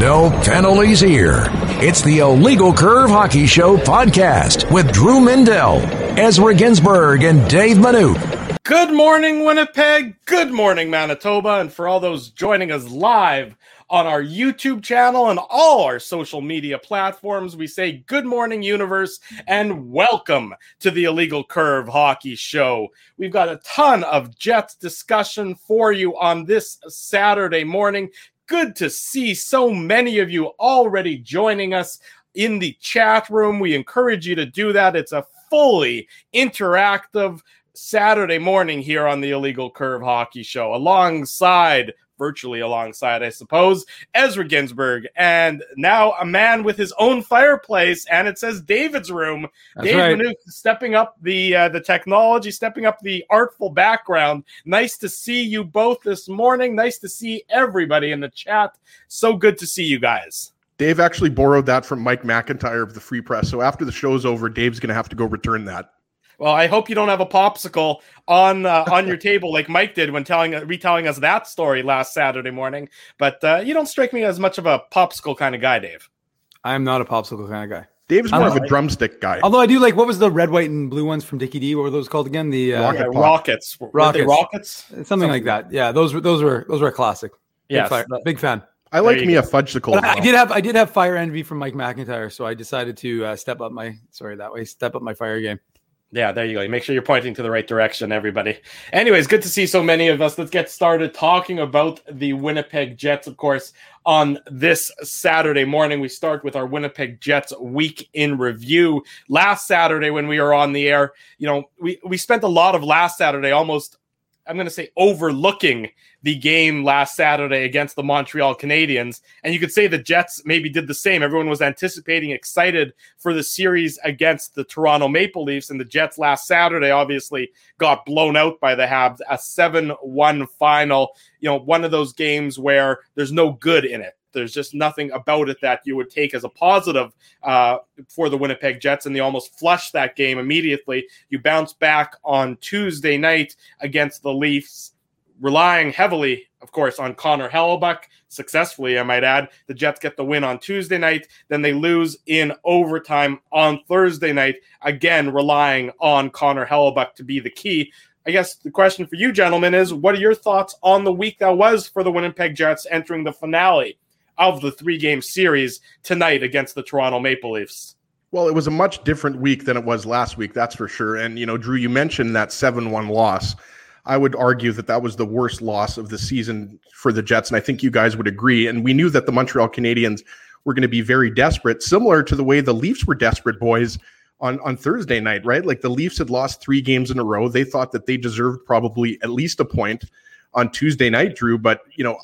No penalties here. It's the Illegal Curve Hockey Show podcast with Drew Mindell, Ezra Ginsburg, and Dave Manouk. Good morning, Winnipeg. Good morning, Manitoba. And for all those joining us live on our YouTube channel and all our social media platforms, we say good morning, universe, and welcome to the Illegal Curve Hockey Show. We've got a ton of Jets discussion for you on this Saturday morning. Good to see so many of you already joining us in the chat room. We encourage you to do that. It's a fully interactive Saturday morning here on the Illegal Curve Hockey Show, virtually alongside, I suppose, Ezra Ginsburg, and now a man with his own fireplace, and it says David's room. That's Dave right. Manouk stepping up the technology, stepping up the artful background. Nice to see you both this morning. Nice to see everybody in the chat. So good to see you guys. Dave actually borrowed that from Mike McIntyre of the Free Press, so after the show's over, Dave's going to have to go return that. Well, I hope you don't have a popsicle on your table like Mike did when retelling us that story last Saturday morning. But you don't strike me as much of a popsicle kind of guy, Dave. I am not a popsicle kind of guy. Dave's more of a drumstick guy. Although I do like, what was the red, white, and blue ones from Dickie D? What were those called again? The Rockets. Were they Rockets? Something like that. Yeah, those were a classic. Yes. Big fan. I like me a fudgesicle. But I did have fire envy from Mike McIntyre, so I decided to step up my fire game. Yeah, there you go. Make sure you're pointing to the right direction, everybody. Anyways, good to see so many of us. Let's get started talking about the Winnipeg Jets, of course, on this Saturday morning. We start with our Winnipeg Jets week in review. Last Saturday when we were on the air, we spent a lot of last Saturday almost, I'm going to say, overlooking the game last Saturday against the Montreal Canadiens. And you could say the Jets maybe did the same. Everyone was anticipating, excited for the series against the Toronto Maple Leafs. And the Jets last Saturday obviously got blown out by the Habs, a 7-1 final. One of those games where there's no good in it. There's just nothing about it that you would take as a positive for the Winnipeg Jets, and they almost flushed that game immediately. You bounce back on Tuesday night against the Leafs, relying heavily, of course, on Connor Hellebuyck, successfully, I might add. The Jets get the win on Tuesday night, then they lose in overtime on Thursday night, again relying on Connor Hellebuyck to be the key. I guess the question for you, gentlemen, is what are your thoughts on the week that was for the Winnipeg Jets entering the finale of the 3-game series tonight against the Toronto Maple Leafs? Well, it was a much different week than it was last week, that's for sure. And, Drew, you mentioned that 7-1 loss. I would argue that was the worst loss of the season for the Jets, and I think you guys would agree. And we knew that the Montreal Canadiens were going to be very desperate, similar to the way the Leafs were desperate, boys, on Thursday night, right? Like the Leafs had lost 3 games in a row. They thought that they deserved probably at least a point on Tuesday night, Drew. But,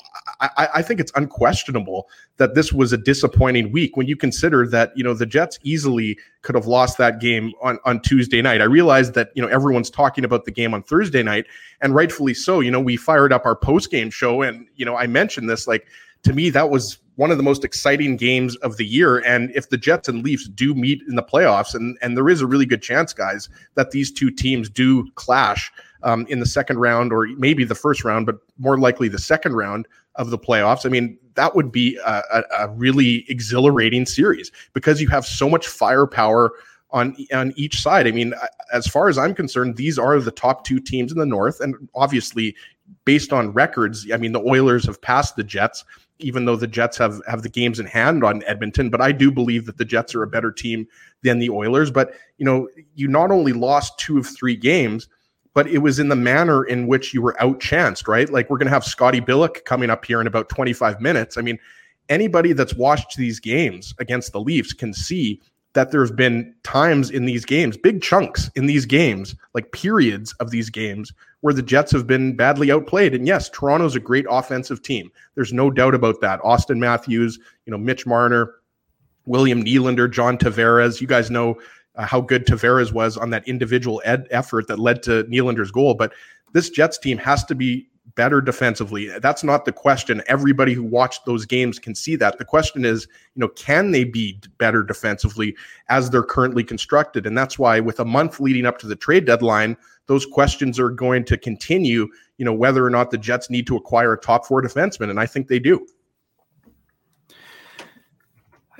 I think it's unquestionable that this was a disappointing week when you consider that, the Jets easily could have lost that game on Tuesday night. I realize that, everyone's talking about the game on Thursday night, and rightfully so. We fired up our post-game show, and, I mentioned this, like, to me, that was one of the most exciting games of the year. And if the Jets and Leafs do meet in the playoffs, and there is a really good chance, guys, that these two teams do clash in the second round, or maybe the first round, but more likely the second round of the playoffs. I mean, that would be a really exhilarating series because you have so much firepower on each side. I mean, as far as I'm concerned, these are the top 2 teams in the North. And obviously, based on records, I mean, the Oilers have passed the Jets, even though the Jets have the games in hand on Edmonton. But I do believe that the Jets are a better team than the Oilers. But, you not only lost 2 of 3 games, but it was in the manner in which you were outchanced, right? Like, we're going to have Scotty Billick coming up here in about 25 minutes. I mean, anybody that's watched these games against the Leafs can see that there's been times in these games, big chunks in these games, like periods of these games, where the Jets have been badly outplayed. And yes, Toronto's a great offensive team. There's no doubt about that. Austin Matthews, Mitch Marner, William Nylander, John Tavares. You guys know how good Tavares was on that individual effort that led to Nylander's goal. But this Jets team has to be better defensively. That's not the question. Everybody who watched those games can see that. The question is, can they be better defensively as they're currently constructed? And that's why with a month leading up to the trade deadline, those questions are going to continue, whether or not the Jets need to acquire a top 4 defenseman. And I think they do.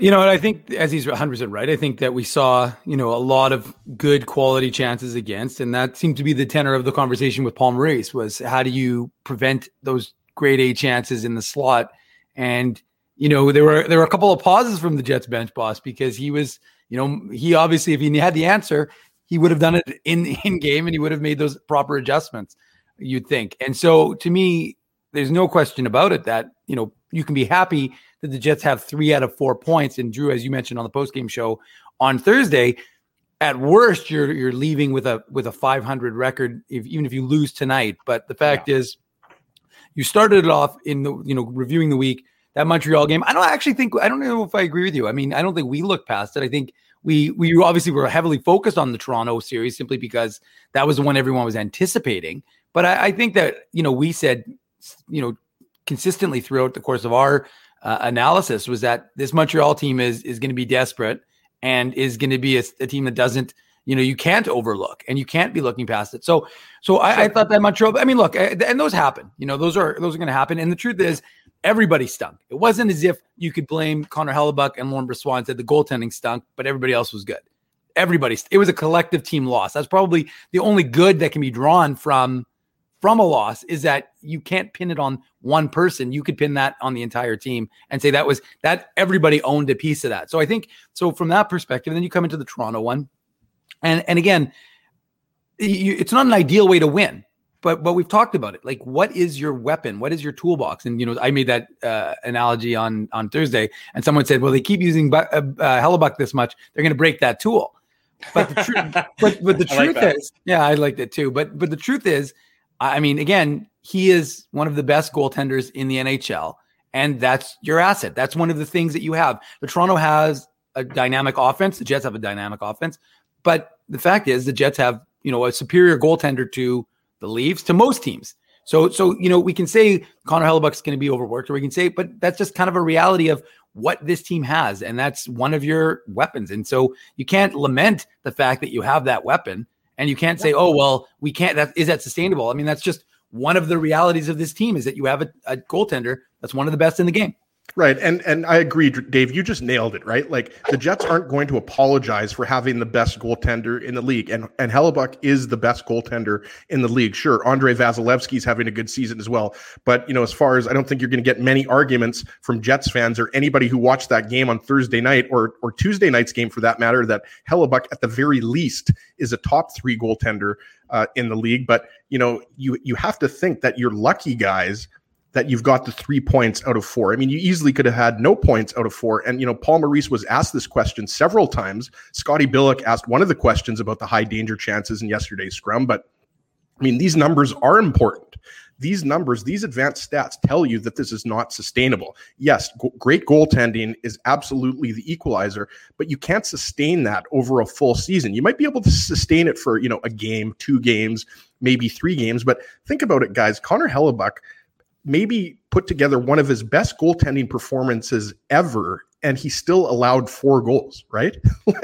You know, and I think, as he's 100% right, I think that we saw, a lot of good quality chances against, and that seemed to be the tenor of the conversation with Paul Maurice was how do you prevent those grade A chances in the slot? And, there were a couple of pauses from the Jets bench boss because he was, he obviously, if he had the answer, he would have done it in game and he would have made those proper adjustments, you'd think. And so to me, there's no question about it that, you can be happy that the Jets have 3 out of 4 points. And Drew, as you mentioned on the postgame show on Thursday, at worst, you're leaving with a 500 record, even if you lose tonight. But the fact is, you started it off in the, reviewing the week, that Montreal game. I don't know if I agree with you. I mean, I don't think we looked past it. I think we obviously were heavily focused on the Toronto series simply because that was the one everyone was anticipating. But I think that, we said, consistently throughout the course of our analysis was that this Montreal team is going to be desperate and is going to be a team that doesn't, you can't overlook and you can't be looking past it. So I thought that Montreal, I mean, look, and those happen, those are going to happen. And the truth is everybody stunk. It wasn't as if you could blame Connor Hellebuck and Laurent Brossoit and said the goaltending stunk, but everybody else was good. It was a collective team loss. That's probably the only good that can be drawn from a loss is that you can't pin it on one person. You could pin that on the entire team and say that everybody owned a piece of that. So I think, from that perspective, then you come into the Toronto one. And again, it's not an ideal way to win, but we've talked about it. Like, what is your weapon? What is your toolbox? And, I made that analogy on Thursday and someone said, well, they keep using Hellebuck this much. They're going to break that tool. But the truth is, yeah, I liked it too. But the truth is, I mean, again, he is one of the best goaltenders in the NHL, and that's your asset. That's one of the things that you have. The Toronto has a dynamic offense. The Jets have a dynamic offense. But the fact is the Jets have, a superior goaltender to the Leafs, to most teams. So we can say Connor Hellebuck's going to be overworked, or we can say, but that's just kind of a reality of what this team has, and that's one of your weapons. And so you can't lament the fact that you have that weapon. And you can't say, oh, well, we can't. Is that sustainable? I mean, that's just one of the realities of this team is that you have a goaltender that's one of the best in the game. Right. And I agree, Dave, you just nailed it, right? Like the Jets aren't going to apologize for having the best goaltender in the league. And Hellebuck is the best goaltender in the league. Sure. Andrei Vasilevsky's having a good season as well. But, as far as I don't think you're going to get many arguments from Jets fans or anybody who watched that game on Thursday night or Tuesday night's game for that matter, that Hellebuck at the very least is a top 3 goaltender in the league. But, you have to think that you're lucky, guys, that you've got the 3 points out of 4. I mean, you easily could have had no points out of 4. And, Paul Maurice was asked this question several times. Scotty Billick asked one of the questions about the high danger chances in yesterday's scrum. But, I mean, these numbers are important. These numbers, these advanced stats tell you that this is not sustainable. Yes, great goaltending is absolutely the equalizer, but you can't sustain that over a full season. You might be able to sustain it for, a game, 2 games, maybe 3 games. But think about it, guys. Connor Hellebuck maybe put together one of his best goaltending performances ever, and he still allowed 4 goals, right?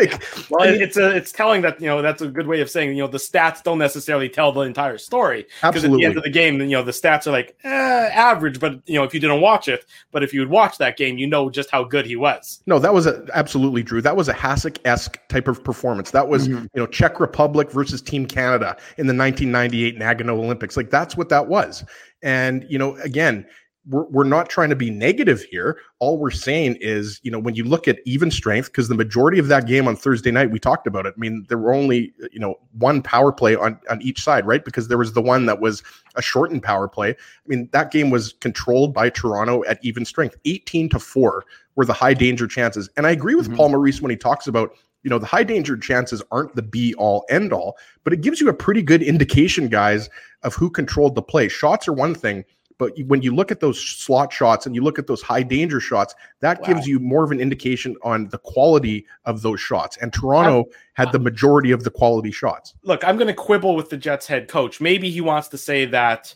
It's telling that, that's a good way of saying, the stats don't necessarily tell the entire story. Because at the end of the game, the stats are like average, but if you didn't watch it, but if you would watch that game, just how good he was. No, that was absolutely Drew. That was a Hasek-esque type of performance. That was, Czech Republic versus Team Canada in the 1998 Nagano Olympics. Like that's what that was. And, again, we're not trying to be negative here. All we're saying is, when you look at even strength, because the majority of that game on Thursday night, we talked about it. I mean, there were only, 1 power play on each side, right? Because there was the one that was a shortened power play. I mean, that game was controlled by Toronto at even strength. 18-4 were the high danger chances. And I agree with Paul Maurice when he talks about, the high danger chances aren't the be all end all, but it gives you a pretty good indication, guys, of who controlled the play. Shots are one thing, but when you look at those slot shots and you look at those high danger shots, that gives you more of an indication on the quality of those shots. And Toronto had the majority of the quality shots. Look, I'm going to quibble with the Jets head coach. Maybe he wants to say that,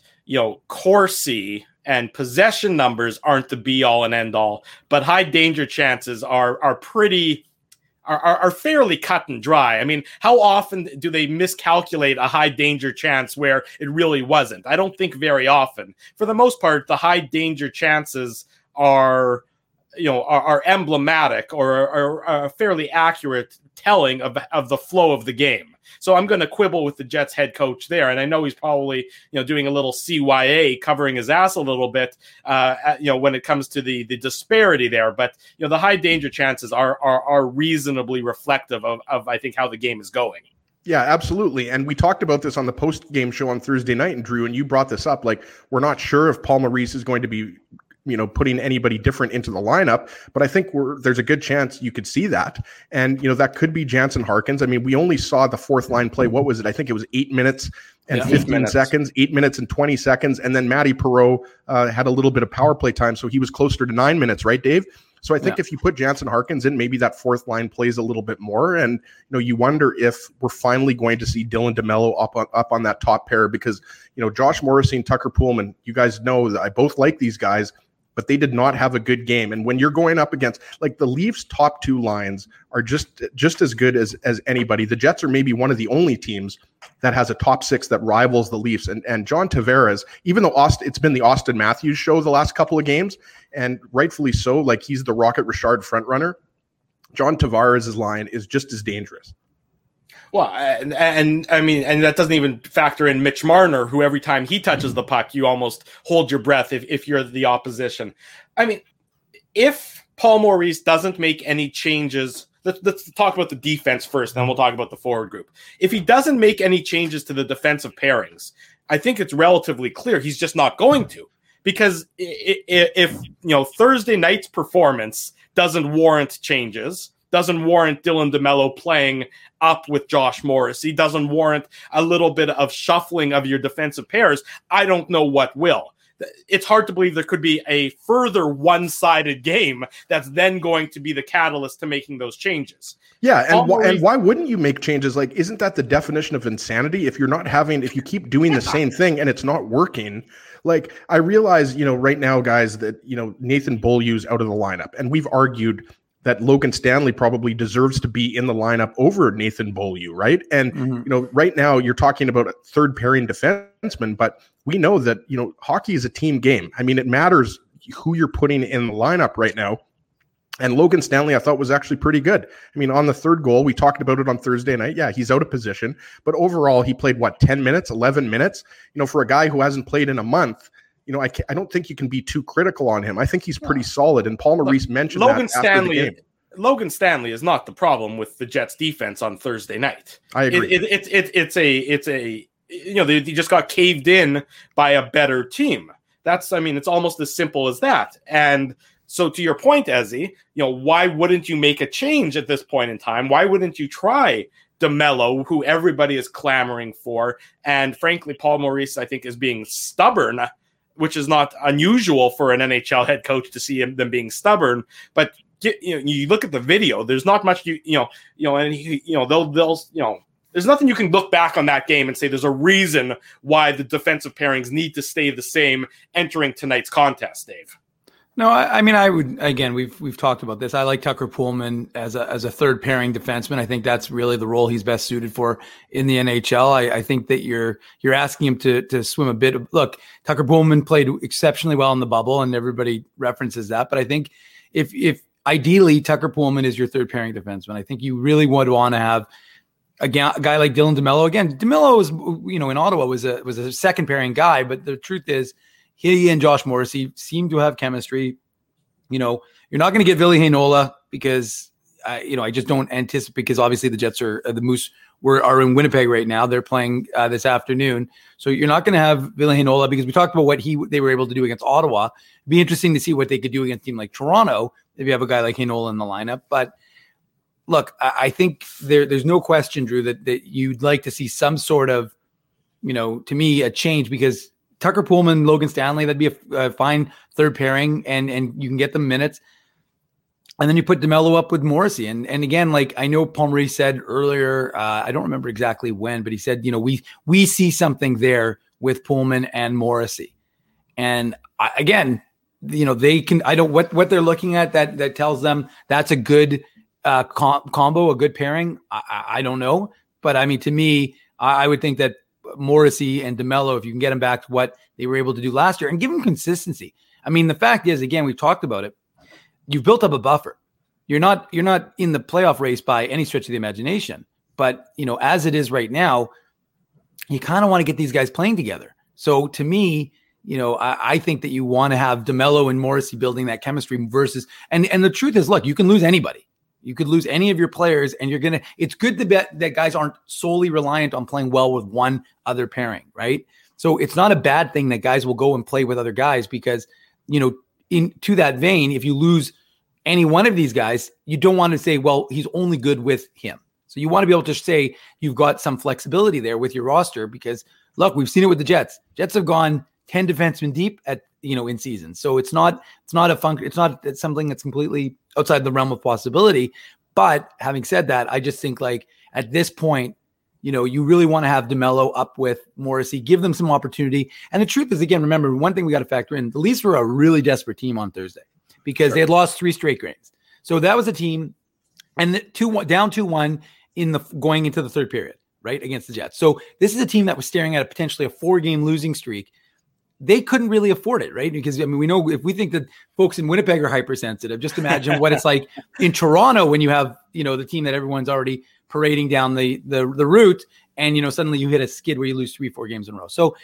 Corsi and possession numbers aren't the be all and end all, but high danger chances are pretty are fairly cut and dry. I mean, how often do they miscalculate a high danger chance where it really wasn't? I don't think very often. For the most part, the high danger chances are are emblematic or are fairly accurate telling of the flow of the game. So I'm going to quibble with the Jets head coach there. And I know he's probably, doing a little CYA, covering his ass a little bit, when it comes to the disparity there. But, the high danger chances are reasonably reflective of, I think, how the game is going. Yeah, absolutely. And we talked about this on the post-game show on Thursday night, and Drew, and you brought this up, like, we're not sure if Paul Maurice is going to be putting anybody different into the lineup, but I think there's a good chance you could see that. And, that could be Jansen Harkins. I mean, we only saw the fourth line play. What was it? I think it was 8 minutes and 15 seconds, 8 minutes and 20 seconds. And then Matty Perreault had a little bit of power play time. So he was closer to 9 minutes, right, Dave? So I think if you put Jansen Harkins in, maybe that fourth line plays a little bit more. And, you wonder if we're finally going to see Dylan DeMello up on that top pair, because, Josh Morrissey and Tucker Poolman, you guys know that I both like these guys, but they did not have a good game. And when you're going up against, like, the Leafs' top two lines are just as good as anybody. The Jets are maybe one of the only teams that has a top six that rivals the Leafs. And John Tavares, even though it's been the Austin Matthews show the last couple of games, and rightfully so, like, he's the Rocket Richard frontrunner, John Tavares' line is just as dangerous. Well, and I mean, and that doesn't even factor in Mitch Marner, who every time he touches the puck, you almost hold your breath if you're the opposition. I mean, if Paul Maurice doesn't make any changes, let's talk about the defense first, then we'll talk about the forward group. If he doesn't make any changes to the defensive pairings, I think it's relatively clear he's just not going to. Because if Thursday night's performance doesn't warrant changes, doesn't warrant Dylan DeMello playing up with Josh Morrissey, doesn't warrant a little bit of shuffling of your defensive pairs, I don't know what will. It's hard to believe there could be a further one-sided game that's then going to be the catalyst to making those changes. Yeah, and why wouldn't you make changes? Like, isn't that the definition of insanity? If you keep doing the same thing and it's not working, like, I realize, right now, guys, that, Nathan Beaulieu's out of the lineup, and we've argued that Logan Stanley probably deserves to be in the lineup over Nathan Beaulieu, right? And, right now you're talking about a third pairing defenseman, but we know that, hockey is a team game. I mean, it matters who you're putting in the lineup right now. And Logan Stanley, I thought, was actually pretty good. I mean, on the third goal, we talked about it on Thursday night. Yeah, he's out of position, but overall he played 10 minutes, 11 minutes, for a guy who hasn't played in a month. I don't think you can be too critical on him. I think he's pretty solid. And Paul Maurice mentioned Logan Stanley. Logan Stanley is not the problem with the Jets defense on Thursday night. I agree. They just got caved in by a better team. It's almost as simple as that. And so, to your point, Ezzy, why wouldn't you make a change at this point in time? Why wouldn't you try DeMello, who everybody is clamoring for? And frankly, Paul Maurice, I think, is being stubborn, which is not unusual for an NHL head coach to see them being stubborn. But you look at the video, there's not much there's nothing you can look back on that game and say there's a reason why the defensive pairings need to stay the same entering tonight's contest, Dave. No, I would, again, we've talked about this. I like Tucker Poolman as a third pairing defenseman. I think that's really the role he's best suited for in the NHL. I think that you're asking him to swim a bit. Look, Tucker Poolman played exceptionally well in the bubble, and everybody references that. But I think if ideally Tucker Poolman is your third pairing defenseman, I think you really would want to have a guy like Dylan DeMello. Again, DeMello was, in Ottawa was a second pairing guy, but the truth is, he and Josh Morrissey seem to have chemistry. You're not going to get Ville Heinola because I just don't anticipate, because obviously the Jets the Moose are in Winnipeg right now. They're playing this afternoon. So you're not going to have Ville Heinola, because we talked about what they were able to do against Ottawa. It'd be interesting to see what they could do against a team like Toronto if you have a guy like Heinola in the lineup. But look, I think there's no question, Drew, that you'd like to see some sort of, to me, a change, because Tucker Poolman, Logan Stanley, that'd be a fine third pairing, and you can get them minutes. And then you put DeMello up with Morrissey. And again, like, I know Paul Maurice said earlier, I don't remember exactly when, but he said, we see something there with Poolman and Morrissey. And they can, what they're looking at that tells them that's a good combo, a good pairing. I don't know. But I mean, to me, I would think that Morrissey and DeMello, if you can get them back to what they were able to do last year and give them consistency. I mean, the fact is, again, we've talked about it. you've built up a buffer. You're not in the playoff race by any stretch of the imagination. But, as it is right now, you kind of want to get these guys playing together. So to me, I think that you want to have DeMello and Morrissey building that chemistry versus, and the truth is, look, you can lose anybody. You could lose any of your players, and it's good to bet that guys aren't solely reliant on playing well with one other pairing, right? So it's not a bad thing that guys will go and play with other guys because, to that vein, if you lose any one of these guys, you don't want to say, well, he's only good with him. So you want to be able to say you've got some flexibility there with your roster because, look, we've seen it with the Jets. Jets have gone 10 defensemen deep in season. So it's not something that's completely outside the realm of possibility. But having said that, I just think like at this point, you really want to have DeMello up with Morrissey, give them some opportunity. And the truth is, again, remember one thing we got to factor in, the Leafs were a really desperate team on Thursday because they had lost 3 straight games. So that was a team and down 2-1 going into the third period, right, against the Jets. So this is a team that was staring at potentially a 4-game losing streak. They couldn't really afford it, right? Because, we know if we think that folks in Winnipeg are hypersensitive, just imagine what it's like in Toronto when you have, the team that everyone's already parading down the route and, suddenly you hit a skid where you lose 3-4 games in a row. So,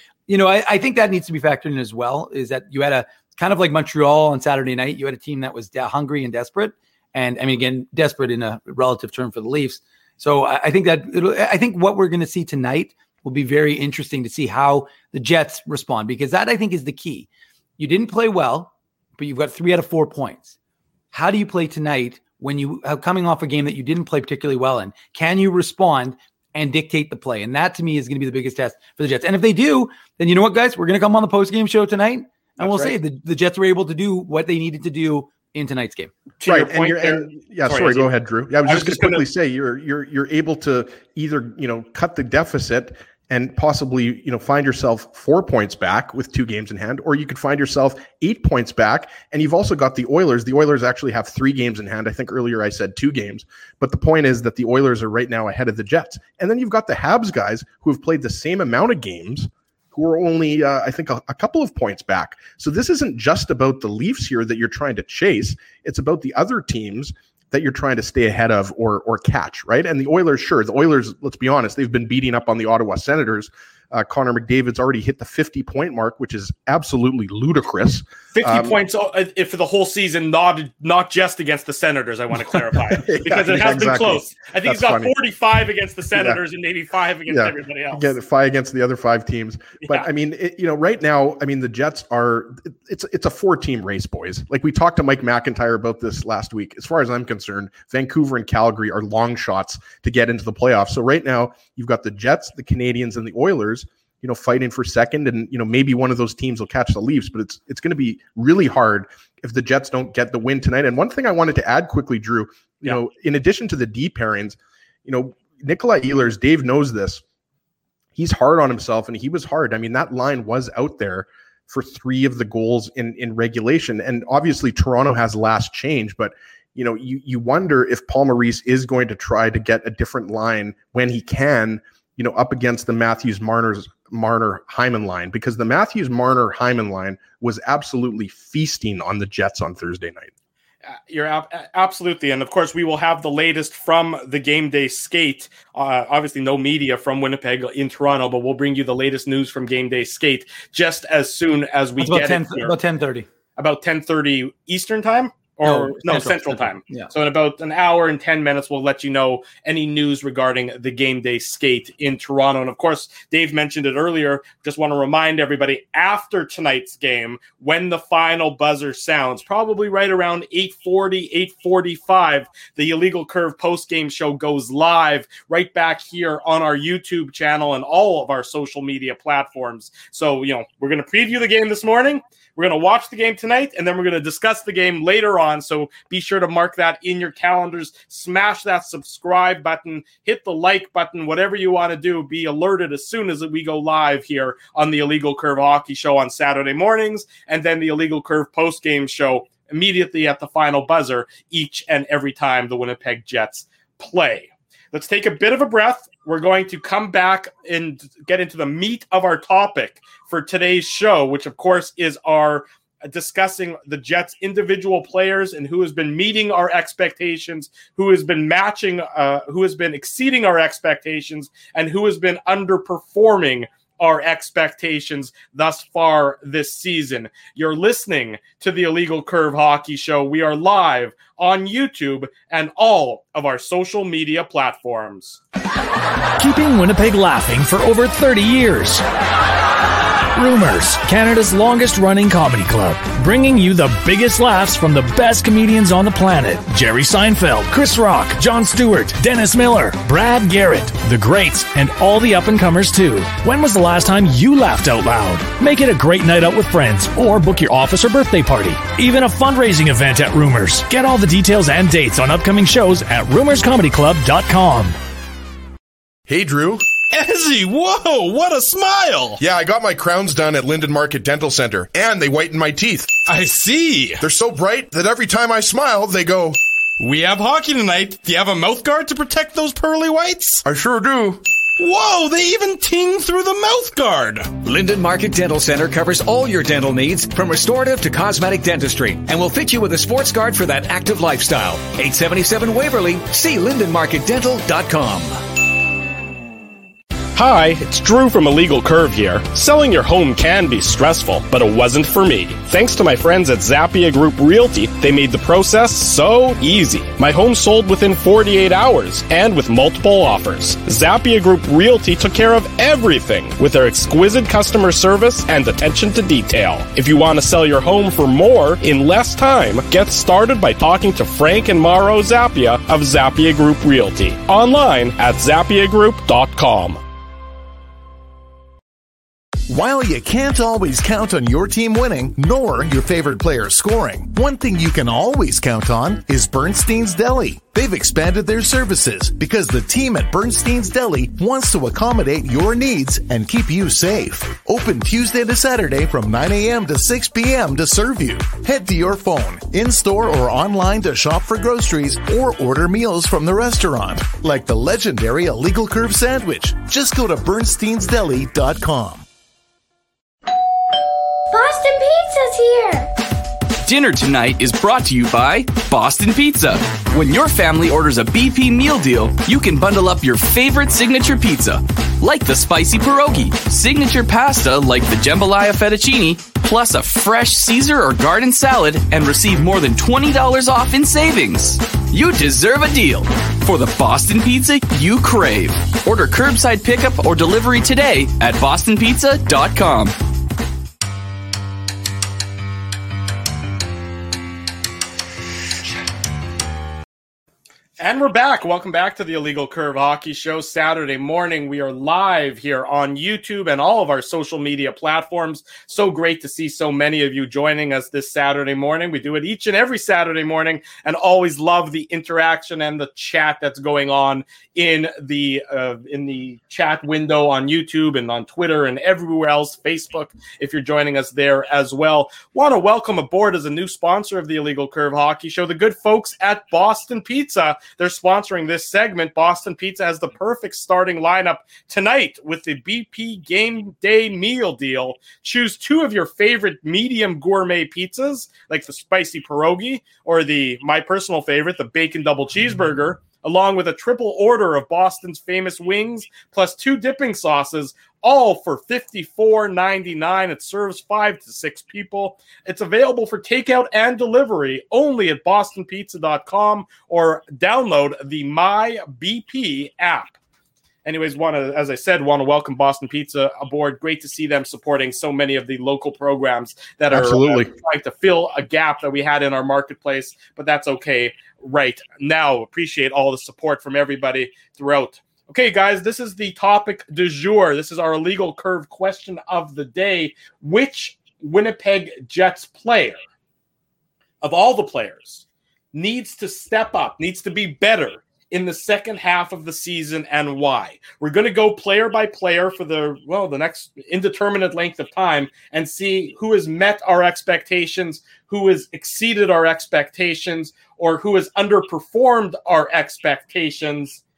I think that needs to be factored in as well, is that you had a kind of like Montreal on Saturday night, you had a team that was hungry and desperate. And again, desperate in a relative term for the Leafs. So I think what we're going to see tonight will be very interesting to see how the Jets respond, because that I think is the key. You didn't play well, but you've got 3 out of 4 points. How do you play tonight when you are coming off a game that you didn't play particularly well in? Can you respond and dictate the play? And that to me is going to be the biggest test for the Jets. And if they do, then you know what, guys, we're going to come on the post-game show tonight and we'll say the Jets were able to do what they needed to do in tonight's game. Right. Sorry, go ahead, Drew. Yeah, I was just going to quickly say you're able to either, cut the deficit and possibly, find yourself 4 points back with 2 games in hand, or you could find yourself 8 points back. And you've also got the Oilers. The Oilers actually have 3 games in hand. I think earlier I said 2 games, but the point is that the Oilers are right now ahead of the Jets. And then you've got the Habs guys who have played the same amount of games, who are only, I think, a couple of points back. So this isn't just about the Leafs here that you're trying to chase. It's about the other teams that you're trying to stay ahead of or catch, right? And the Oilers, let's be honest, they've been beating up on the Ottawa Senators. Connor McDavid's already hit the 50-point mark, which is absolutely ludicrous. 50 points for the whole season, not just against the Senators, I want to clarify, because it has been close. I think he's got 45 against the Senators and maybe 5 against everybody else. Again, 5 against the other 5 teams. But I mean, right now, the Jets it's a 4-team race, boys. Like we talked to Mike McIntyre about this last week. As far as I'm concerned, Vancouver and Calgary are long shots to get into the playoffs. So right now, you've got the Jets, the Canadiens, and the Oilers, fighting for second, and maybe one of those teams will catch the Leafs, but it's going to be really hard if the Jets don't get the win tonight. And one thing I wanted to add quickly, Drew, in addition to the D pairings, Nikolai Ehlers, Dave knows this. He's hard on himself, and he was hard. That line was out there for 3 of the goals in regulation, and obviously Toronto has last change, but you wonder if Paul Maurice is going to try to get a different line when he can, up against the Marner-Hyman line, because the Matthews-Marner-Hyman line was absolutely feasting on the Jets on Thursday night. You're absolutely. And of course, we will have the latest from the game day skate. Obviously, no media from Winnipeg in Toronto, but we'll bring you the latest news from game day skate just as soon as we get it here. About 10:30. About 10:30 Eastern time? Or no, Central time. Yeah. So in about an hour and 10 minutes, we'll let you know any news regarding the game day skate in Toronto. And of course, Dave mentioned it earlier. Just want to remind everybody, after tonight's game, when the final buzzer sounds, probably right around 8:40, 8:45, the Illegal Curve post-game show goes live right back here on our YouTube channel and all of our social media platforms. So, we're going to preview the game this morning. We're going to watch the game tonight, and then we're going to discuss the game later on. So be sure to mark that in your calendars. Smash that subscribe button. Hit the like button. Whatever you want to do, be alerted as soon as we go live here on the Illegal Curve Hockey Show on Saturday mornings, and then the Illegal Curve post-game show immediately at the final buzzer each and every time the Winnipeg Jets play. Let's take a bit of a breath. We're going to come back and get into the meat of our topic for today's show, which, of course, is our discussing the Jets' individual players and who has been meeting our expectations, who has been exceeding our expectations, and who has been underperforming our expectations thus far this season. You're listening to the Illegal Curve Hockey Show. We are live on YouTube and all of our social media platforms. Keeping Winnipeg laughing for over 30 years. Rumors, Canada's longest-running comedy club, bringing you the biggest laughs from the best comedians on the planet. Jerry Seinfeld, Chris Rock, Jon Stewart, Dennis Miller, Brad Garrett, the greats, and all the up-and-comers too. When was the last time you laughed out loud? Make it a great night out with friends, or book your office or birthday party. Even a fundraising event at Rumors. Get all the details and dates on upcoming shows at rumorscomedyclub.com. Hey, Drew. Ezzy, whoa, what a smile! Yeah, I got my crowns done at Linden Market Dental Center, and they whitened my teeth. I see. They're so bright that every time I smile, they go, "We have hockey tonight. Do you have a mouth guard to protect those pearly whites?" "I sure do." Whoa, they even ting through the mouth guard. Linden Market Dental Center covers all your dental needs, from restorative to cosmetic dentistry, and will fit you with a sports guard for that active lifestyle. 877 Waverly. See lindenmarketdental.com. Hi, it's Drew from Illegal Curve here. Selling your home can be stressful, but it wasn't for me. Thanks to my friends at Zappia Group Realty, they made the process so easy. My home sold within 48 hours, and with multiple offers. Zappia Group Realty took care of everything with their exquisite customer service and attention to detail. If you want to sell your home for more in less time, get started by talking to Frank and Mauro Zappia of Zappia Group Realty. Online at zappiagroup.com. While you can't always count on your team winning, nor your favorite player scoring, one thing you can always count on is Bernstein's Deli. They've expanded their services because the team at Bernstein's Deli wants to accommodate your needs and keep you safe. Open Tuesday to Saturday from 9 a.m. to 6 p.m. to serve you. Head to your phone, in-store or online to shop for groceries or order meals from the restaurant, like the legendary Illegal Curve Sandwich. Just go to bernsteinsdeli.com. Boston Pizza's here! Dinner tonight is brought to you by Boston Pizza. When your family orders a BP meal deal, you can bundle up your favorite signature pizza, like the spicy pierogi, signature pasta like the jambalaya fettuccine, plus a fresh Caesar or garden salad, and receive more than $20 off in savings. You deserve a deal for the Boston Pizza you crave. Order curbside pickup or delivery today at bostonpizza.com. And we're back. Welcome back to the Illegal Curve Hockey Show. Saturday morning, we are live here on YouTube and all of our social media platforms. So great to see so many of you joining us this Saturday morning. We do it each and every Saturday morning, and always love the interaction and the chat that's going on in the chat window on YouTube and on Twitter and everywhere else, Facebook, if you're joining us there as well. Want to welcome aboard as a new sponsor of the Illegal Curve Hockey Show, the good folks at Boston Pizza. They're sponsoring this segment. Boston Pizza has the perfect starting lineup tonight with the BP Game Day Meal Deal. Choose two of your favorite medium gourmet pizzas, like the spicy pierogi or my personal favorite, the bacon double cheeseburger, along with a triple order of Boston's famous wings, plus 2 dipping sauces, all for $54.99. It serves 5 to 6 people. It's available for takeout and delivery only at bostonpizza.com, or download the MyBP app. Anyways, as I said, want to welcome Boston Pizza aboard. Great to see them supporting so many of the local programs that are trying to fill a gap that we had in our marketplace, but that's okay right now. Appreciate all the support from everybody throughout. Okay, guys, this is the topic du jour. This is our Illegal Curve question of the day. Which Winnipeg Jets player, of all the players, needs to step up, needs to be better in the second half of the season, and why? We're going to go player by player for the next indeterminate length of time and see who has met our expectations, who has exceeded our expectations, or who has underperformed our expectations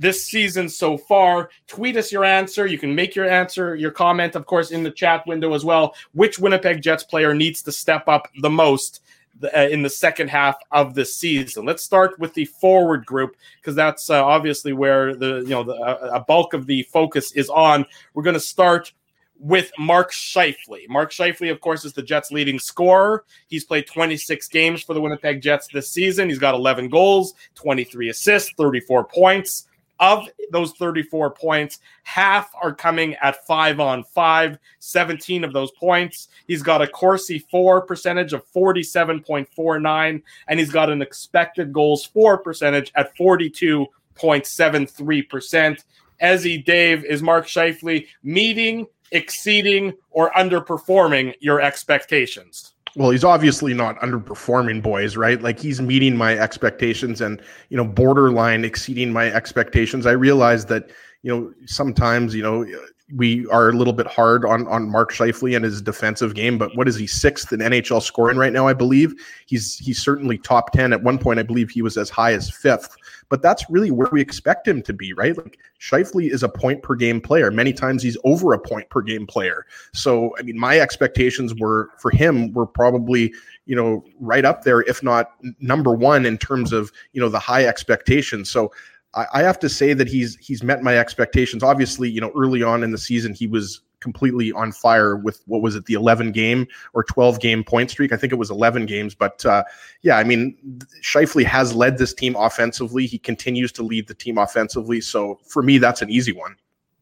this season so far. Tweet us your answer. You can make your comment, of course, in the chat window as well. Which Winnipeg Jets player needs to step up the most in the second half of the season? Let's start with the forward group, because that's obviously where a bulk of the focus is on. We're going to start with Mark Scheifele. Mark Scheifele, of course, is the Jets' leading scorer. He's played 26 games for the Winnipeg Jets this season. He's got 11 goals, 23 assists, 34 points. Of those 34 points, half are coming at 5-on-5, 17 of those points. He's got a Corsi for percentage of 47.49, and he's got an expected goals for percentage at 42.73%. Ezzy, Dave, is Mark Scheifele meeting, exceeding, or underperforming your expectations? Well, he's obviously not underperforming, boys, right? Like, he's meeting my expectations and, borderline exceeding my expectations. I realize that, sometimes, we are a little bit hard on Mark Scheifele and his defensive game, but what is he, 6th in NHL scoring right now, I believe? He's certainly top 10. At one point, I believe he was as high as 5th, but that's really where we expect him to be, right? Like, Scheifele is a point per game player. Many times he's over a point per game player. So, I mean, my expectations were probably, right up there, if not number one in terms of, the high expectations. So I have to say that he's met my expectations. Obviously, early on in the season, he was completely on fire with, what was it, the 11 game or 12 game point streak? I think it was 11 games. But yeah, I mean, Scheifele has led this team offensively. He continues to lead the team offensively. So for me, that's an easy one.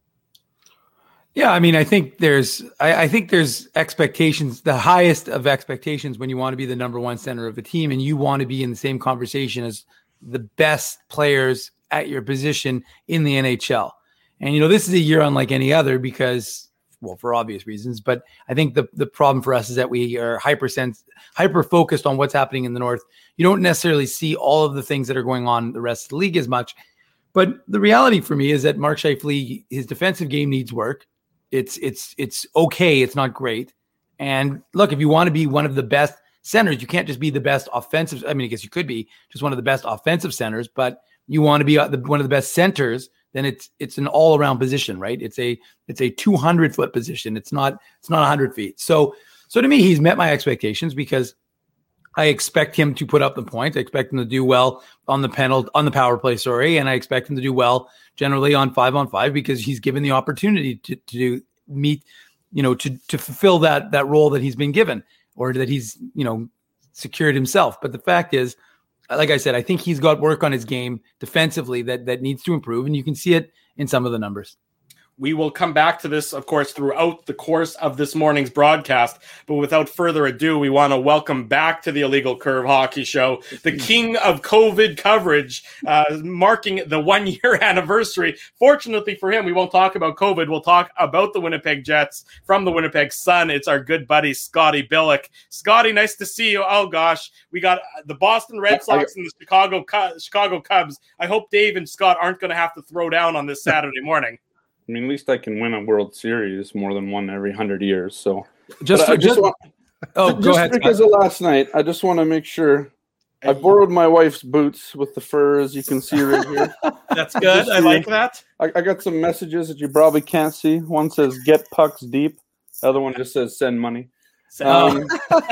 Yeah, I mean, I think there's expectations, the highest of expectations when you want to be the number one center of a team and you want to be in the same conversation as the best players at your position in the NHL. And, this is a year unlike any other because, well, for obvious reasons, but I think the problem for us is that we are hyper focused on what's happening in the North. You don't necessarily see all of the things that are going on in the rest of the league as much. But the reality for me is that Mark Scheifele, his defensive game needs work. It's okay. It's not great. And look, if you want to be one of the best centers, you can't just be the best offensive. I mean, I guess you could be just one of the best offensive centers, but you want to be one of the best centers, then it's an all around position, right? It's a 200-foot position. It's not 100 feet. So to me, he's met my expectations because I expect him to put up the points. I expect him to do well on the power play, and I expect him to do well generally on 5-on-5 because he's given the opportunity to meet, to fulfill that role that he's been given or that he's, secured himself. But the fact is, like I said, I think he's got work on his game defensively that needs to improve, and you can see it in some of the numbers. We will come back to this, of course, throughout the course of this morning's broadcast. But without further ado, we want to welcome back to the Illegal Curve Hockey Show the king of COVID coverage, marking the 1-year anniversary. Fortunately for him, we won't talk about COVID. We'll talk about the Winnipeg Jets from the Winnipeg Sun. It's our good buddy, Scotty Billick. Scotty, nice to see you. Oh, gosh. We got the Boston Red Sox and the Chicago Cubs. I hope Dave and Scott aren't going to have to throw down on this Saturday morning. I mean, at least I can win a World Series more than one every 100 years. So go ahead. Because of last night, I just want to make sure. I borrowed my wife's boots with the fur, as you can see right here. That's good. I like that. I got some messages that you probably can't see. One says "Get pucks deep." The other one just says "Send money." And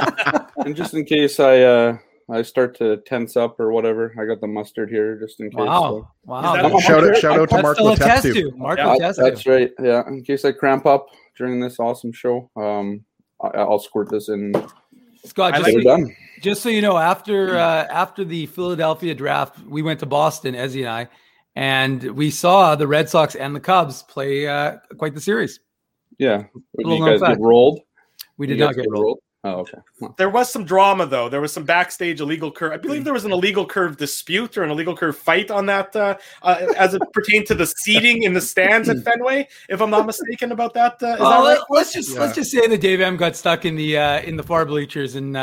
just in case I start to tense up or whatever, I got the mustard here just in case. Wow. Shout out to Mark Letestu. That's right. Yeah. In case I cramp up during this awesome show, I'll squirt this in. Scott, just so you know, after the Philadelphia draft, we went to Boston, Ezzy and I, and we saw the Red Sox and the Cubs play quite the series. Yeah. Did you guys get rolled? We did not get rolled. Oh, okay. There was some drama, though. There was some backstage illegal curve. I believe there was an illegal curve dispute or an illegal curve fight on that as it pertained to the seating in the stands at Fenway, if I'm not mistaken about that. Is that right? Let's just say that Dave M got stuck in the far bleachers and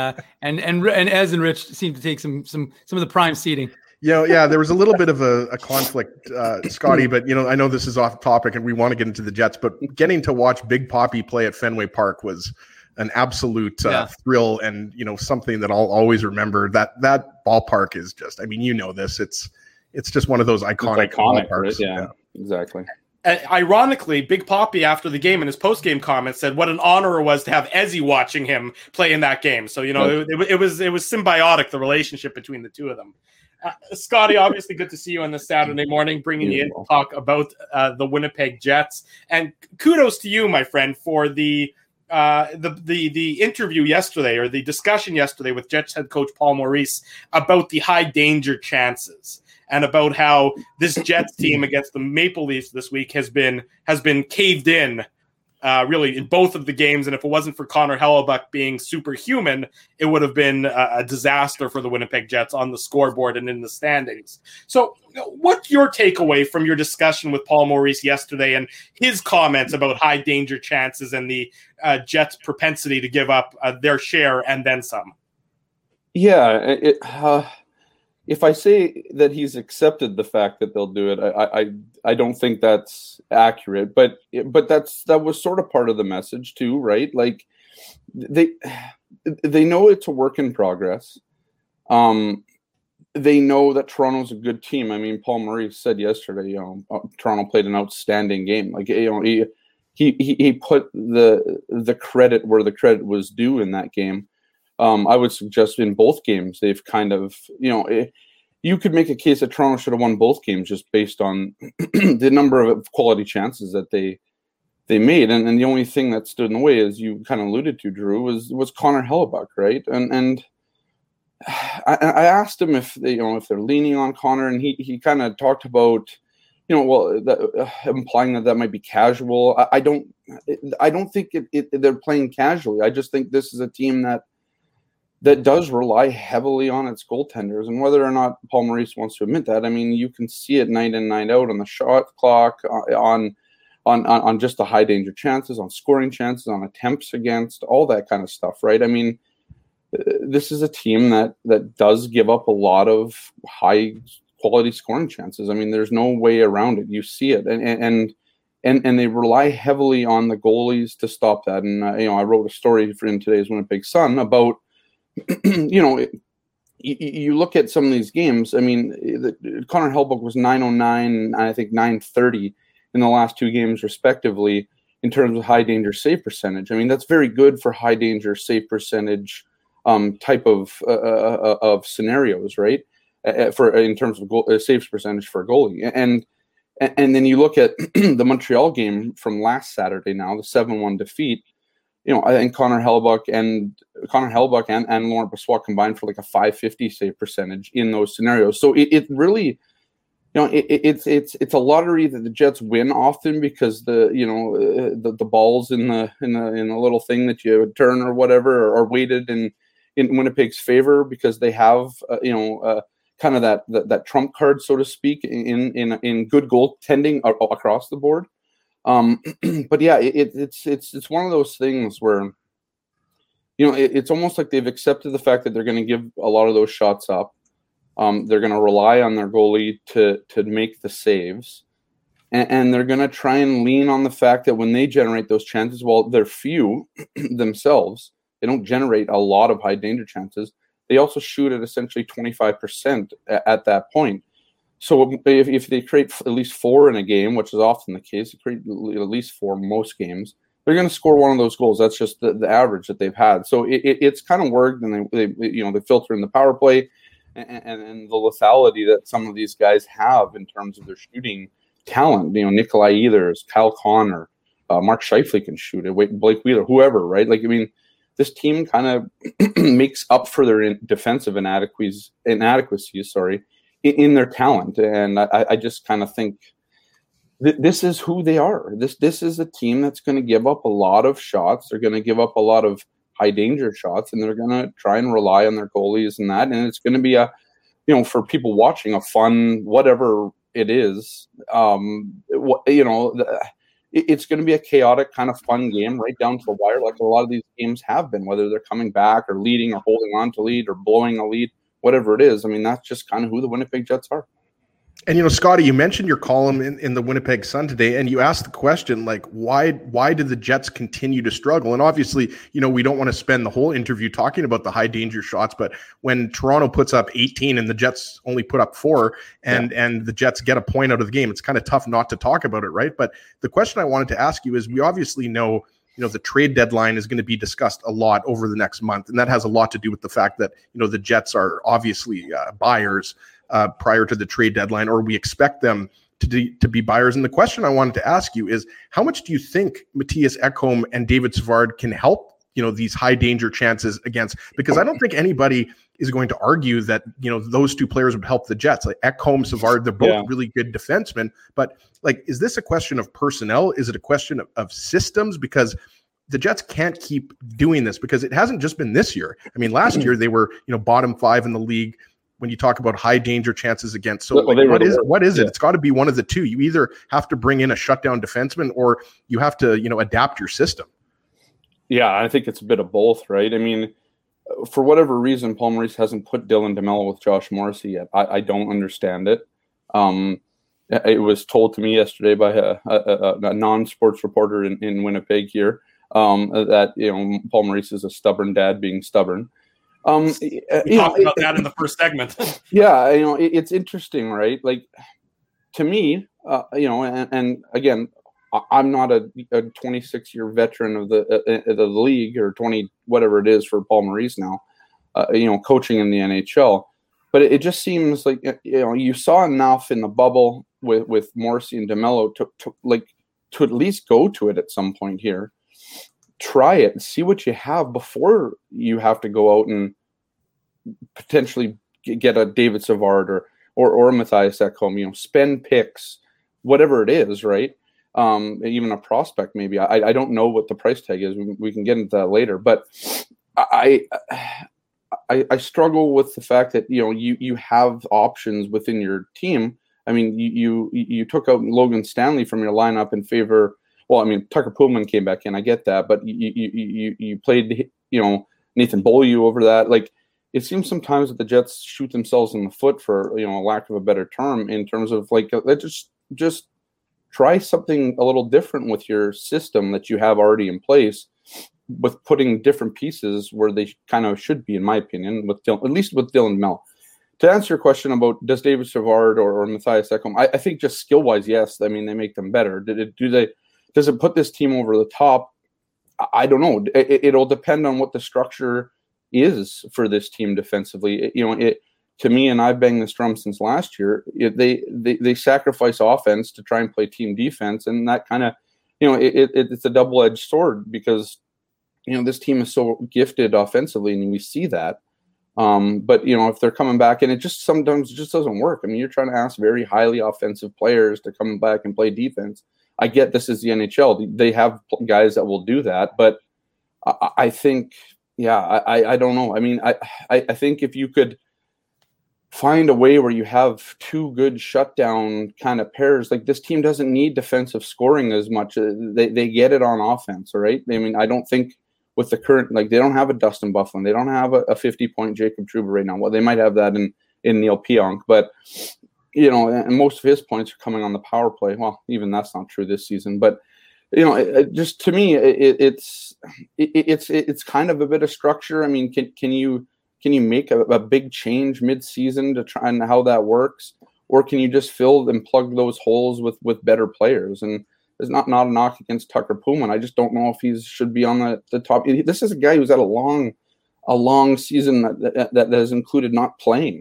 Ez and Rich seemed to take some of the prime seating. Yeah, there was a little bit of a conflict, Scotty, but I know this is off topic and we want to get into the Jets, but getting to watch Big Poppy play at Fenway Park was an absolute thrill and something that I'll always remember. That ballpark is just, I mean, this, it's just one of those iconic right? ballparks. Yeah, exactly. Ironically, Big Poppy after the game in his post-game comments said what an honor it was to have Ezzy watching him play in that game. So it was symbiotic, the relationship between the two of them. Scotty, obviously good to see you on this Saturday morning, bringing you in to talk about the Winnipeg Jets. And kudos to you, my friend, for the interview yesterday, or the discussion yesterday with Jets head coach Paul Maurice about the high danger chances, and about how this Jets team against the Maple Leafs this week has been caved in really in both of the games. And if it wasn't for Connor Hellebuyck being superhuman, it would have been a disaster for the Winnipeg Jets on the scoreboard and in the standings. So what's your takeaway from your discussion with Paul Maurice yesterday and his comments about high danger chances and the Jets' propensity to give up their share and then some? Yeah, if I say that he's accepted the fact that they'll do it, I don't think that's accurate. But that was sort of part of the message too, right? Like they know it's a work in progress. They know that Toronto's a good team. I mean, Paul Maurice said yesterday, Toronto played an outstanding game. Like he put the credit where the credit was due in that game. I would suggest in both games, they've kind of, you could make a case that Toronto should have won both games just based on the number of quality chances that they made. And the only thing that stood in the way, as you kind of alluded to, Drew, was Connor Hellebuyck, right? And I asked him if they're leaning on Connor, and he kind of talked about, implying that might be casual. I don't think they're playing casually. I just think this is a team that does rely heavily on its goaltenders, and whether or not Paul Maurice wants to admit that, I mean, you can see it night in, night out on the shot clock, on just the high danger chances, on scoring chances, on attempts against, all that kind of stuff, right? I mean, this is a team that does give up a lot of high quality scoring chances. I mean, there's no way around it. You see it, and they rely heavily on the goalies to stop that. And I wrote a story in today's Winnipeg Sun about. You look at some of these games. I mean, Connor Hellebuyck was .909 and I think .930 in the last two games, respectively, in terms of high danger save percentage. I mean, that's very good for high danger save percentage type of scenarios, right? In terms of saves percentage for a goalie, and then you look at the Montreal game from last Saturday. Now the 7-1 defeat. I think Connor Hellebuyck and Laurent Brossoit combined for like a .550 save percentage in those scenarios. So it really, it's a lottery that the Jets win often because the balls in the little thing that you turn or whatever are weighted in Winnipeg's favor because they have kind of that trump card, so to speak, in good goaltending across the board. But yeah, it's one of those things where, it's almost like they've accepted the fact that they're going to give a lot of those shots up. They're going to rely on their goalie to make the saves, and they're going to try and lean on the fact that when they generate those chances, while they're few themselves, they don't generate a lot of high danger chances. They also shoot at essentially 25% at that point. So if they create at least 4 in a game, which is often the case, they create at least 4 most games, they're going to score one of those goals. That's just the average that they've had. So it's kind of worked, and they filter in the power play and the lethality that some of these guys have in terms of their shooting talent. Nikolai Ehlers, Kyle Connor, Mark Scheifele can shoot it, Blake Wheeler, whoever, right? Like, I mean, this team kind of makes up for their defensive inadequacies, in their talent. And I just kind of think this is who they are. This is a team that's going to give up a lot of shots. They're going to give up a lot of high danger shots, and they're going to try and rely on their goalies and that. And it's going to be for people watching, a fun, whatever it is, it's going to be a chaotic kind of fun game right down to the wire, like a lot of these games have been, whether they're coming back or leading or holding on to lead or blowing a lead. Whatever it is, I mean, that's just kind of who the Winnipeg Jets are. And, Scotty, you mentioned your column in the Winnipeg Sun today, and you asked the question, like, why did the Jets continue to struggle? And obviously, we don't want to spend the whole interview talking about the high danger shots, but when Toronto puts up 18 and the Jets only put up 4 and the Jets get a point out of the game, it's kind of tough not to talk about it, right? But the question I wanted to ask you is, we obviously know the trade deadline is going to be discussed a lot over the next month, and that has a lot to do with the fact that, the Jets are obviously buyers prior to the trade deadline, or we expect them to be buyers. And the question I wanted to ask you is, how much do you think Mattias Ekholm and David Savard can help, these high danger chances against? Because I don't think anybody is going to argue that, those two players would help the Jets. Like Ekholm, Savard, they're both really good defensemen. But is this a question of personnel? Is it a question of systems? Because the Jets can't keep doing this, because it hasn't just been this year. I mean, last year they were, bottom 5 in the league when you talk about high danger chances against. So what is it? It's got to be one of the two. You either have to bring in a shutdown defenseman, or you have to, adapt your system. Yeah, I think it's a bit of both, right? I mean, for whatever reason, Paul Maurice hasn't put Dylan DeMello with Josh Morrissey yet. I don't understand it. It was told to me yesterday by a non-sports reporter in Winnipeg here that, Paul Maurice is a stubborn dad being stubborn. We talked about that in the first segment. Yeah, it's interesting, right? Like, to me, and again, I'm not a 26-year veteran of the league, or 20 whatever it is for Paul Maurice now, coaching in the NHL. But it just seems like you saw enough in the bubble with Morrissey and DeMello to at least go to it at some point here. Try it and see what you have before you have to go out and potentially get a David Savard or Mattias Ekholm, spend picks, whatever it is, right? Even a prospect, maybe. I don't know what the price tag is. We can get into that later. But I struggle with the fact that, you have options within your team. I mean, you took out Logan Stanley from your lineup in favor. Well, I mean, Tucker Poolman came back in. I get that, but you played, Nathan Beaulieu over that. Like, it seems sometimes that the Jets shoot themselves in the foot, for lack of a better term, in terms of let's just try something a little different with your system that you have already in place, with putting different pieces where they kind of should be, in my opinion, at least with Dylan DeMello. To answer your question about does David Savard or Mattias Ekholm, I think just skill-wise, yes. I mean, they make them better. Does it put this team over the top? I don't know. It'll depend on what the structure is for this team defensively. To me, and I've banged this drum since last year, they sacrifice offense to try and play team defense, and that kind of, it's a double-edged sword, because this team is so gifted offensively, and we see that. But if they're coming back, and sometimes it just doesn't work. I mean, you're trying to ask very highly offensive players to come back and play defense. I get this is the NHL. They have guys that will do that, but I think, I don't know. I mean, I think if you could find a way where you have two good shutdown kind of pairs, like, this team doesn't need defensive scoring as much. They get it on offense, right? I mean, I don't think with the current, they don't have a Dustin Byfuglien. They don't have a 50-point Jacob Trouba right now. Well, they might have that in Neil Pionk, but and most of his points are coming on the power play. Well, even that's not true this season, but just to me, it's kind of a bit of structure. I mean, can you make a big change mid-season to try and how that works, or can you just fill and plug those holes with better players? And there's not a knock against Tucker Poolman. I just don't know if he should be on the top. This is a guy who's had a long season that has included not playing,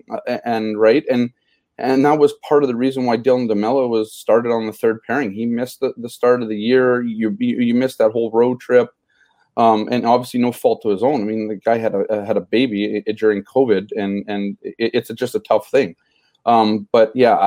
and that was part of the reason why Dylan DeMello was started on the third pairing. He missed the start of the year. You missed that whole road trip, and obviously no fault to his own. I mean, the guy had a baby during COVID, and it's just a tough thing. But yeah,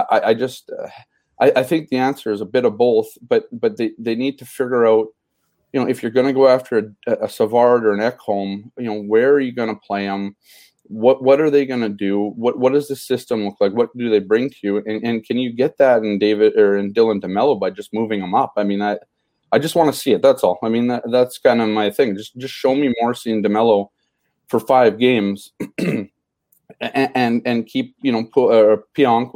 I think the answer is a bit of both. But they need to figure out, if you're going to go after a Savard or an Ekholm, where are you going to play them? What are they going to do? What does the system look like? What do they bring to you? And can you get that in David or in Dylan DeMello by just moving them up? I mean, I just want to see it. That's all. I mean, that's kind of my thing. Just show me Morrissey and DeMello for 5 games, and keep Pionk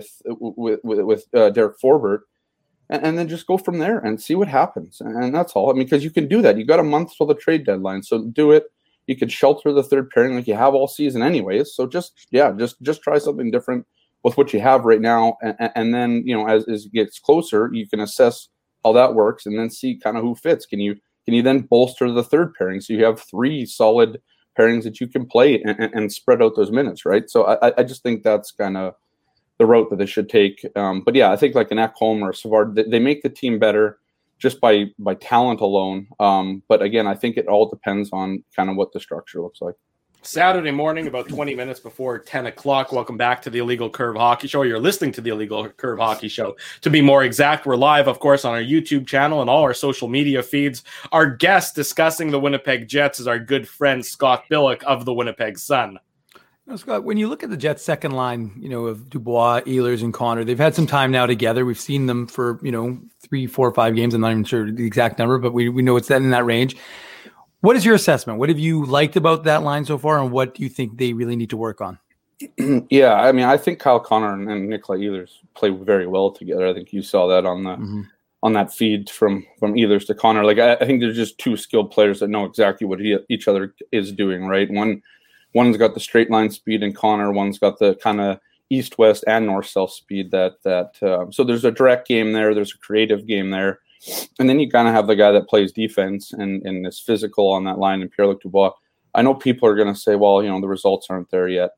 with Derek Forbort, and then just go from there and see what happens. And that's all. I mean, because you can do that. You got a month till the trade deadline, so do it. You could shelter the third pairing like you have all season anyways. So just try something different with what you have right now, and then as it gets closer, you can assess how that works, and then see kind of who fits. Can you then bolster the third pairing so you have 3 solid pairings that you can play and spread out those minutes, right? So I just think that's kind of the route that they should take. But yeah, I think like an Ekholm or a Savard, they make the team better just by talent alone. But again, I think it all depends on kind of what the structure looks like. Saturday morning, about 20 minutes before 10 o'clock. Welcome back to the Illegal Curve Hockey Show. You're listening to the Illegal Curve Hockey Show. To be more exact, we're live, of course, on our YouTube channel and all our social media feeds. Our guest discussing the Winnipeg Jets is our good friend Scott Billeck of the Winnipeg Sun. Scott, when you look at the Jets' second line, of Dubois, Ehlers, and Connor, they've had some time now together. We've seen them for, 3, 4, 5 games. I'm not even sure the exact number, but we know it's in that range. What is your assessment? What have you liked about that line so far, and what do you think they really need to work on? Yeah, I mean, I think Kyle Connor and Nikolai Ehlers play very well together. I think you saw that on the on that feed from Ehlers to Connor. Like, I think they're just 2 skilled players that know exactly what each other is doing, right? One's got the straight line speed, and Connor, one's got the kind of east-west and north-south speed. So there's a direct game there. There's a creative game there. And then you kind of have the guy that plays defense and is physical on that line, and Pierre-Luc Dubois. I know people are going to say, well, the results aren't there yet.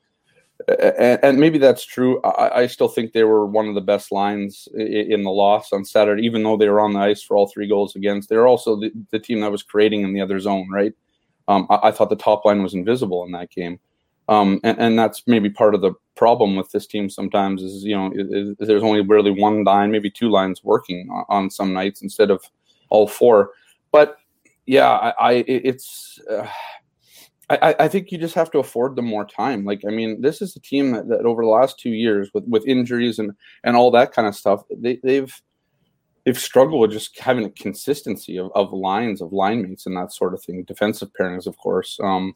And maybe that's true. I still think they were one of the best lines in the loss on Saturday, even though they were on the ice for all 3 goals against. They were also the team that was creating in the other zone, right? I thought the top line was invisible in that game. And that's maybe part of the problem with this team sometimes is, there's only really 1 line, maybe 2 lines working on some nights instead of all 4. But yeah, I think you just have to afford them more time. Like, I mean, this is a team that over the last 2 years with injuries and all that kind of stuff, they've struggled with just having a consistency of lines, of line mates and that sort of thing. Defensive pairings, of course.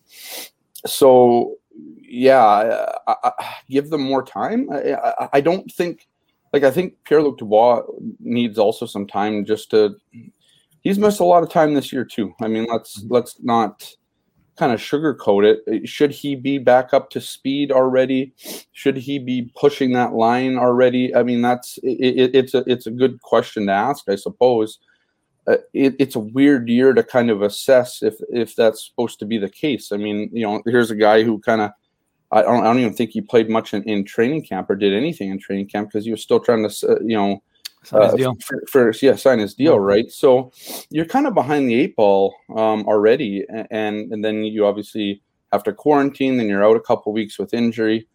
So yeah, I give them more time. I don't think, I think Pierre-Luc Dubois needs also some time he's missed a lot of time this year too. I mean, let's not kind of sugarcoat it. Should he be back up to speed already? Should he be pushing that line already? I mean, it's a good question to ask, I suppose. It's a weird year to kind of assess if that's supposed to be the case. I mean, here's a guy who kind of, I don't even think he played much in training camp or did anything in training camp because he was still trying to, sign his deal, right? So you're kind of behind the 8 ball already, and then you obviously have to quarantine. Then you're out a couple weeks with injury.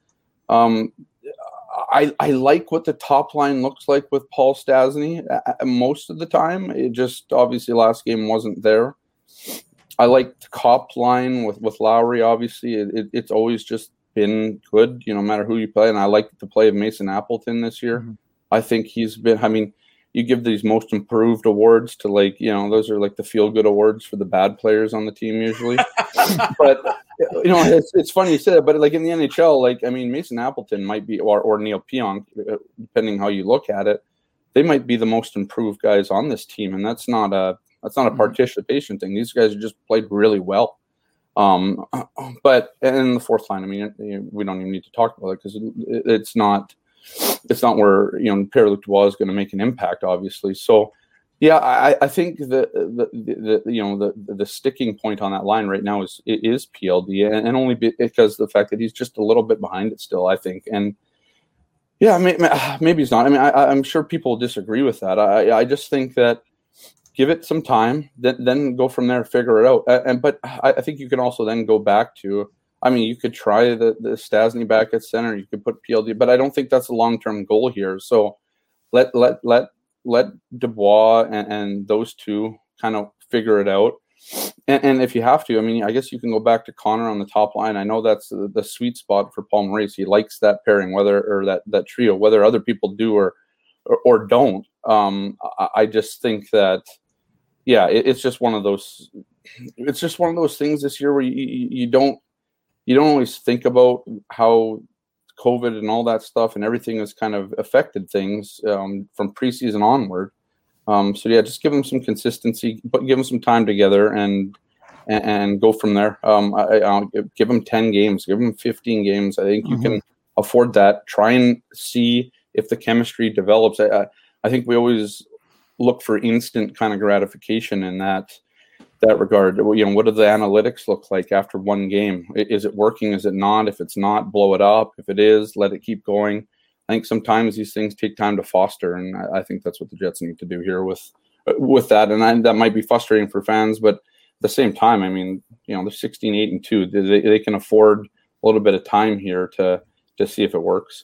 I like what the top line looks like with Paul Stastny most of the time. It just obviously last game wasn't there. I like the Copp line with Lowry. Obviously, it's always just been good, no matter who you play. And I like the play of Mason Appleton this year. Mm-hmm. I think he's been. I mean, you give these most improved awards to those are like the feel good awards for the bad players on the team usually. But it's funny you say that. But like in the NHL, I mean, Mason Appleton might be or Neil Pionk, depending how you look at it, they might be the most improved guys on this team, and that's not a participation thing. These guys just played really well. But in the fourth line, I mean, we don't even need to talk about it because it's not where Pierre-Luc Dubois is going to make an impact, obviously. So, yeah, I think the sticking point on that line right now is PLD, and only because of the fact that he's just a little bit behind it still, I think. And yeah, maybe he's not. I mean, I'm sure people disagree with that. I just think that give it some time, then go from there, figure it out. But I think you can also then go back to. I mean, you could try the Stastny back at center. You could put PLD, but I don't think that's a long-term goal here. So let Dubois and those 2 kind of figure it out. And if you have to, I mean, I guess you can go back to Connor on the top line. I know that's the sweet spot for Paul Maurice. He likes that pairing, that trio, whether other people do or don't. I just think that, yeah, it's just one of those. It's just one of those things this year where you don't you don't always think about how COVID and all that stuff and everything has kind of affected things from preseason onward. So yeah, just give them some consistency, but give them some time together and go from there. I'll give them 10 games, give them 15 games. I think you can afford that. Try and see if the chemistry develops. I think we always look for instant kind of gratification in that regard. You know, what do the analytics look like after one game? Is it working? Is it not? If it's not, blow it up. If it is, let it keep going. I think sometimes these things take time to foster, and I think that's what the Jets need to do here with that. And that might be frustrating for fans, but at the same time, I mean, you know, they're 16-8-2. They can afford a little bit of time here to see if it works.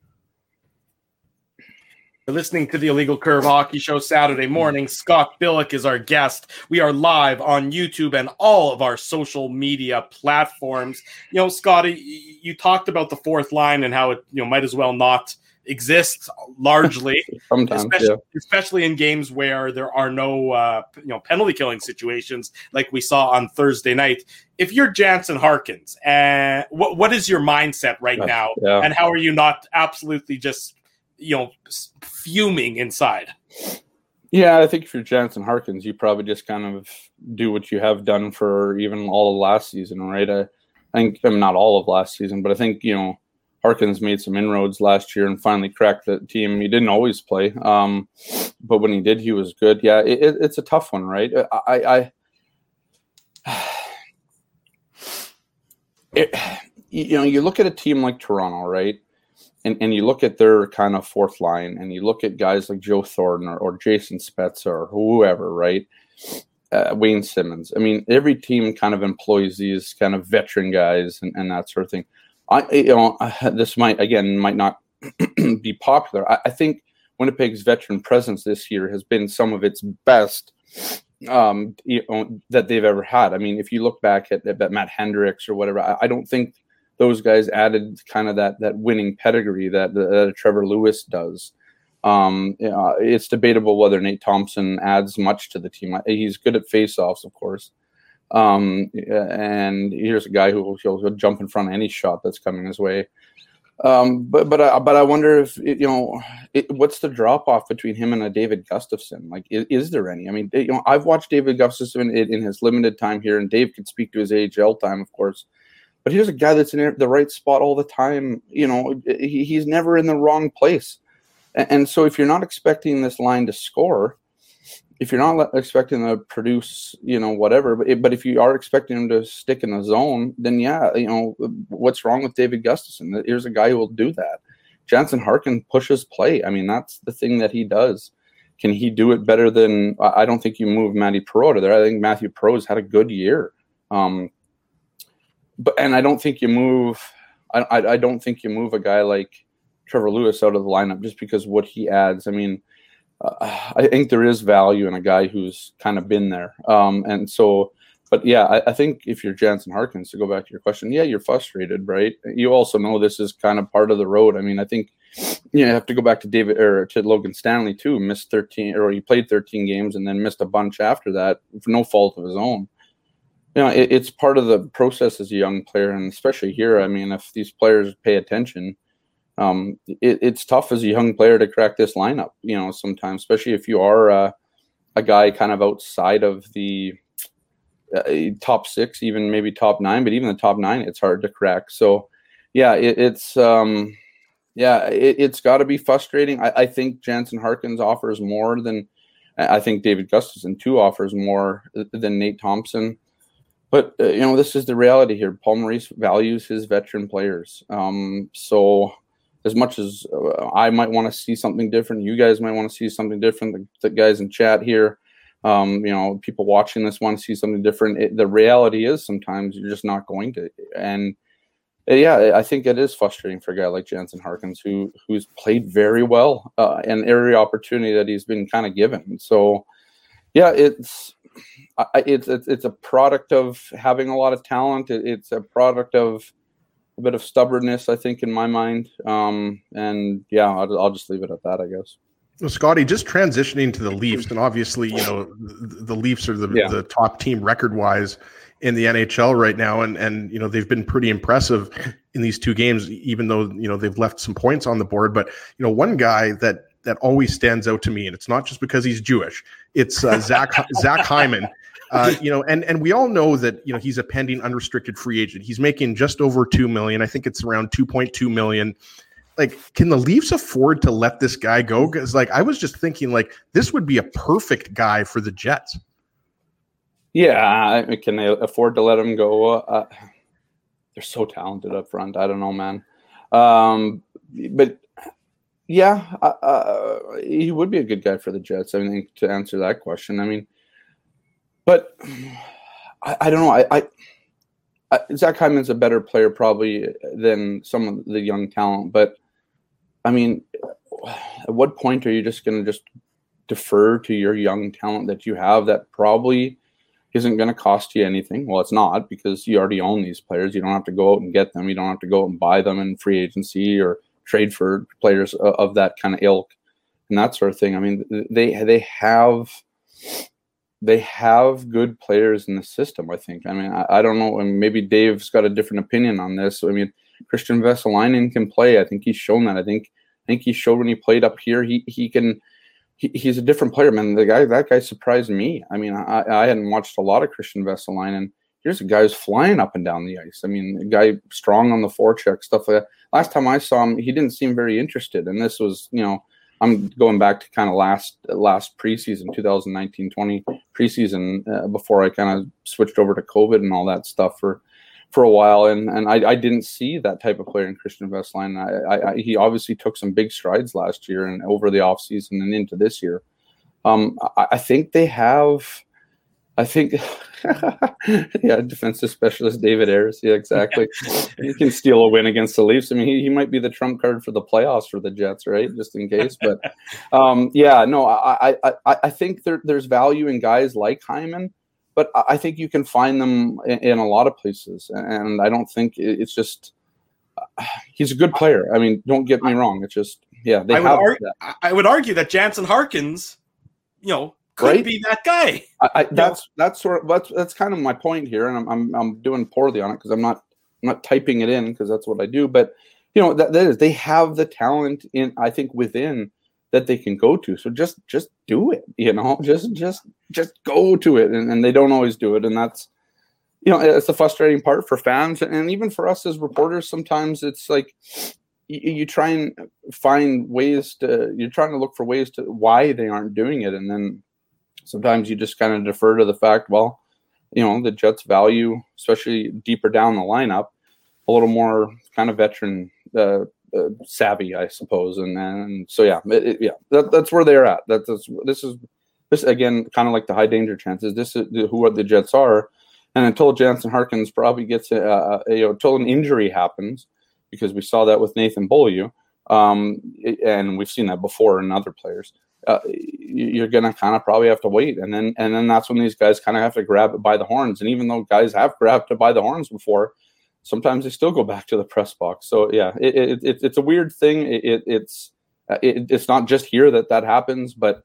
You're listening to the Illegal Curve Hockey Show Saturday morning. Scott Billeck is our guest. We are live on YouTube and all of our social media platforms. You know, Scotty, you talked about the fourth line and how it, you know, might as well not exist largely, sometimes, especially in games where there are no penalty killing situations like we saw on Thursday night. If you're Jansen Harkins, what is your mindset right now, and how are you not absolutely just fuming inside? Yeah, I think if you're Jansen Harkins, you probably just kind of do what you have done for even all of last season, right? I think not all of last season, but I think, you know, Harkins made some inroads last year and finally cracked the team. He didn't always play, but when he did, he was good. Yeah, it's a tough one, right? You look at a team like Toronto, right? And you look at their kind of fourth line, and you look at guys like Joe Thornton or Jason Spezza or whoever, right? Wayne Simmons. I mean, every team kind of employs these kind of veteran guys and that sort of thing. This might not be popular. I think Winnipeg's veteran presence this year has been some of its best that they've ever had. I mean, if you look back at Matt Hendricks or whatever, I don't think those guys added kind of that winning pedigree that Trevor Lewis does. It's debatable whether Nate Thompson adds much to the team. He's good at faceoffs, of course. And here's a guy who will jump in front of any shot that's coming his way. But I wonder if what's the drop off between him and a David Gustafson? Like, is there any? I mean, I've watched David Gustafson in his limited time here, and Dave could speak to his AHL time, of course. But here's a guy that's in the right spot all the time. You know, he's never in the wrong place. And so if you're not expecting this line to score, if you're not expecting to produce, whatever, but if you are expecting him to stick in the zone, then what's wrong with David Gustafson? Here's a guy who will do that. Jansen Harkins pushes play. I mean, that's the thing that he does. Can he do it better than? I don't think you move Matty Perreault there. I think Matthew Perreault's had a good year. And I don't think you move. I don't think you move a guy like Trevor Lewis out of the lineup just because what he adds. I mean, I think there is value in a guy who's kind of been there. And so, but yeah, I think if you're Jansen Harkins, to go back to your question, yeah, you're frustrated, right? You also know this is kind of part of the road. I mean, I think you have to go back to to Logan Stanley too. Missed 13, or he played 13 games and then missed a bunch after that for no fault of his own. It's part of the process as a young player, and especially here. I mean, if these players pay attention, it's tough as a young player to crack this lineup. Sometimes, especially if you are a guy kind of outside of the top six, even maybe top nine, but even the top nine, it's hard to crack. So, yeah, it's got to be frustrating. I think Jansen Harkins offers more than I think David Gustafson too offers more than Nate Thompson. But, this is the reality here. Paul Maurice values his veteran players. So as much as I might want to see something different, you guys might want to see something different. The guys in chat here, people watching this want to see something different. The reality is sometimes you're just not going to. And, I think it is frustrating for a guy like Jansen Harkins who's played very well and every opportunity that he's been kind of given. So, yeah, it's a product of having a lot of talent. It's a product of a bit of stubbornness, I think, in my mind. And yeah, I'll just leave it at that, I guess. Well, Scotty, just transitioning to the Leafs, and obviously, the Leafs are the top team record-wise in the NHL right now. And you know, they've been pretty impressive in these two games, even though, you know, they've left some points on the board. But, you know, one guy that always stands out to me, and it's not just because he's Jewish, it's Zach Hyman. You know, and we all know that, you know, he's a pending unrestricted free agent. He's making just over $2 million. I think it's around $2.2 million. Like, can the Leafs afford to let this guy go? Because, like, I was just thinking, like, this would be a perfect guy for the Jets. Yeah, can they afford to let him go? They're so talented up front. I don't know, man. But yeah, he would be a good guy for the Jets. I mean, to answer that question, I mean, but I don't know. Zach Hyman's a better player probably than some of the young talent. But I mean, at what point are you just going to just defer to your young talent that you have that probably isn't going to cost you anything? Well, it's not, because you already own these players. You don't have to go out and get them. You don't have to go out and buy them in free agency or trade for players of that kind of ilk and that sort of thing. I mean, they have good players in the system, I think. I mean, I don't know, and maybe Dave's got a different opinion on this. I mean, Christian Vesalainen can play. I think he's shown that. I think he showed when he played up here. He's a different player, man. That guy surprised me. I mean, I hadn't watched a lot of Christian Vesalainen. Here's a guy who's flying up and down the ice. I mean, a guy strong on the forecheck, stuff like that. Last time I saw him, he didn't seem very interested. And this was, you know, I'm going back to kind of last preseason, 2019-20 preseason, before I kind of switched over to COVID and all that stuff for a while. And I didn't see that type of player in Christian Vesalainen. He obviously took some big strides last year and over the offseason and into this year. I think they have... yeah, defensive specialist David Ayres. Yeah, exactly. He can steal a win against the Leafs. I mean, he might be the trump card for the playoffs for the Jets, right? Just in case. But yeah, no, I think there's value in guys like Hyman, but I think you can find them in a lot of places. And I don't think it's just he's a good player. I mean, don't get me wrong. It's just, yeah, I would argue that Jansen Harkins, you know, could be that guy. That's kind of my point here, and I'm doing poorly on it because I'm not typing it in because that's what I do. But you know, that is, they have the talent in, I think, within that they can go to. So just do it. You know, just go to it, and they don't always do it, and that's, you know, it's the frustrating part for fans and even for us as reporters. Sometimes it's like you try and find ways you're trying to look for ways to why they aren't doing it, and then sometimes you just kind of defer to the fact, well, you know, the Jets value, especially deeper down the lineup, a little more kind of veteran savvy, I suppose. And so, yeah, that's where they're at. This is again, kind of like the high danger chances. This is who the Jets are. And until Jansen Harkins probably gets, until an injury happens, because we saw that with Nathan Beaulieu, and we've seen that before in other players. You're going to kind of probably have to wait. And then that's when these guys kind of have to grab it by the horns. And even though guys have grabbed it by the horns before, sometimes they still go back to the press box. So yeah, it's a weird thing. It's not just here that happens, but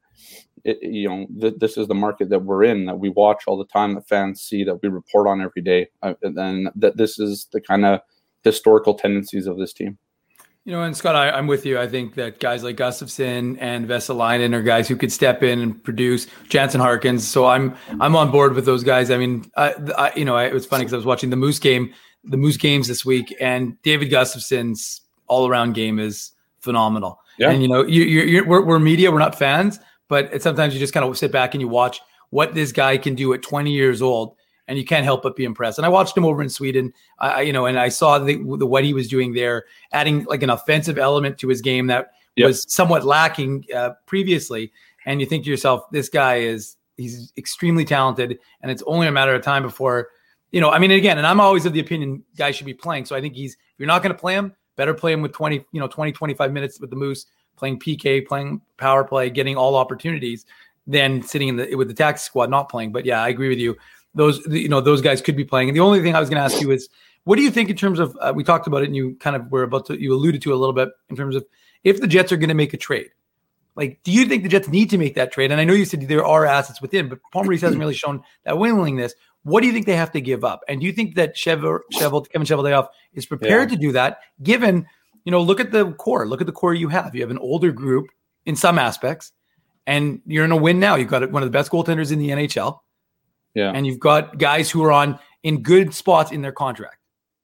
this is the market that we're in, that we watch all the time, that fans see, that we report on every day. And that this is the kind of historical tendencies of this team. You know, and Scott, I'm with you. I think that guys like Gustafsson and Vesalainen are guys who could step in and produce. Jansen Harkins. So I'm on board with those guys. I mean, it was funny because I was watching the Moose games this week, and David Gustafsson's all-around game is phenomenal. Yeah. And you know, we're media, we're not fans, but sometimes you just kind of sit back and you watch what this guy can do at 20 years old, and you can't help but be impressed. And I watched him over in Sweden, and I saw the what he was doing there, adding like an offensive element to his game that was somewhat lacking previously. And you think to yourself, this guy he's extremely talented, and it's only a matter of time before, you know, I mean, again, and I'm always of the opinion guys should be playing. So I think if you're not going to play him, better play him with 20, 25 minutes with the Moose, playing PK, playing power play, getting all opportunities, than sitting with the taxi squad not playing. But yeah, I agree with you. Those guys could be playing. And the only thing I was going to ask you is, what do you think in terms of, we talked about it and you kind of you alluded to a little bit in terms of if the Jets are going to make a trade, like, do you think the Jets need to make that trade? And I know you said there are assets within, but Paul Maurice hasn't really shown that willingness. What do you think they have to give up? And do you think that Kevin Cheveldayoff is prepared to do that, given, look at the core you have. You have an older group in some aspects, and you're in a win now. You've got one of the best goaltenders in the NHL. Yeah. And you've got guys who are in good spots in their contract.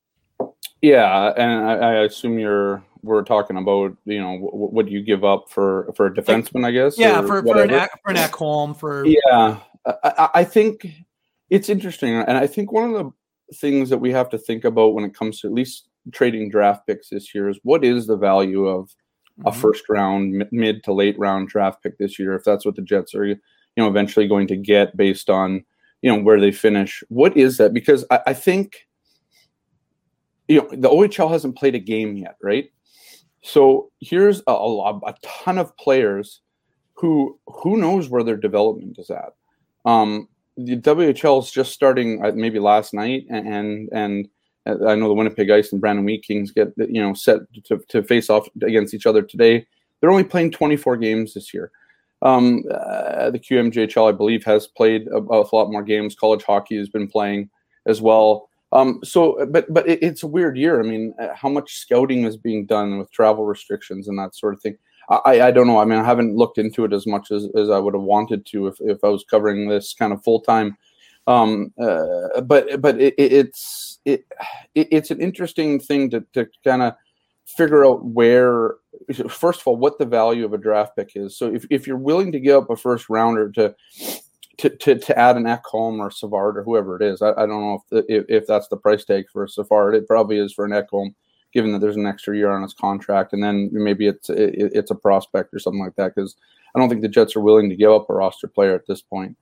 Yeah, and I assume we're talking about, what do you give up for a defenseman, I guess? Yeah, for an Ekholm, Yeah, I think it's interesting. And I think one of the things that we have to think about when it comes to at least trading draft picks this year is what is the value of a first round, mid to late round draft pick this year, if that's what the Jets are, eventually going to get based on, where they finish. What is that? Because I think, the OHL hasn't played a game yet, right? So here's a ton of players who knows where their development is at. The WHL is just starting maybe last night, and I know the Winnipeg Ice and Brandon Wheat Kings get set to face off against each other today. They're only playing 24 games this year. The QMJHL, I believe, has played a lot more games. College hockey has been playing as well. But it's a weird year. I mean, how much scouting is being done with travel restrictions and that sort of thing? I don't know. I mean, I haven't looked into it as much as I would have wanted to if I was covering this kind of full time. But it's an interesting thing to kind of figure out where, first of all, what the value of a draft pick is. So if you're willing to give up a first rounder to add an Ekholm or Savard or whoever it is, I don't know if that's the price tag for a Savard. It probably is for an Ekholm, given that there's an extra year on his contract, and then maybe it's a prospect or something like that, because I don't think the Jets are willing to give up a roster player at this point.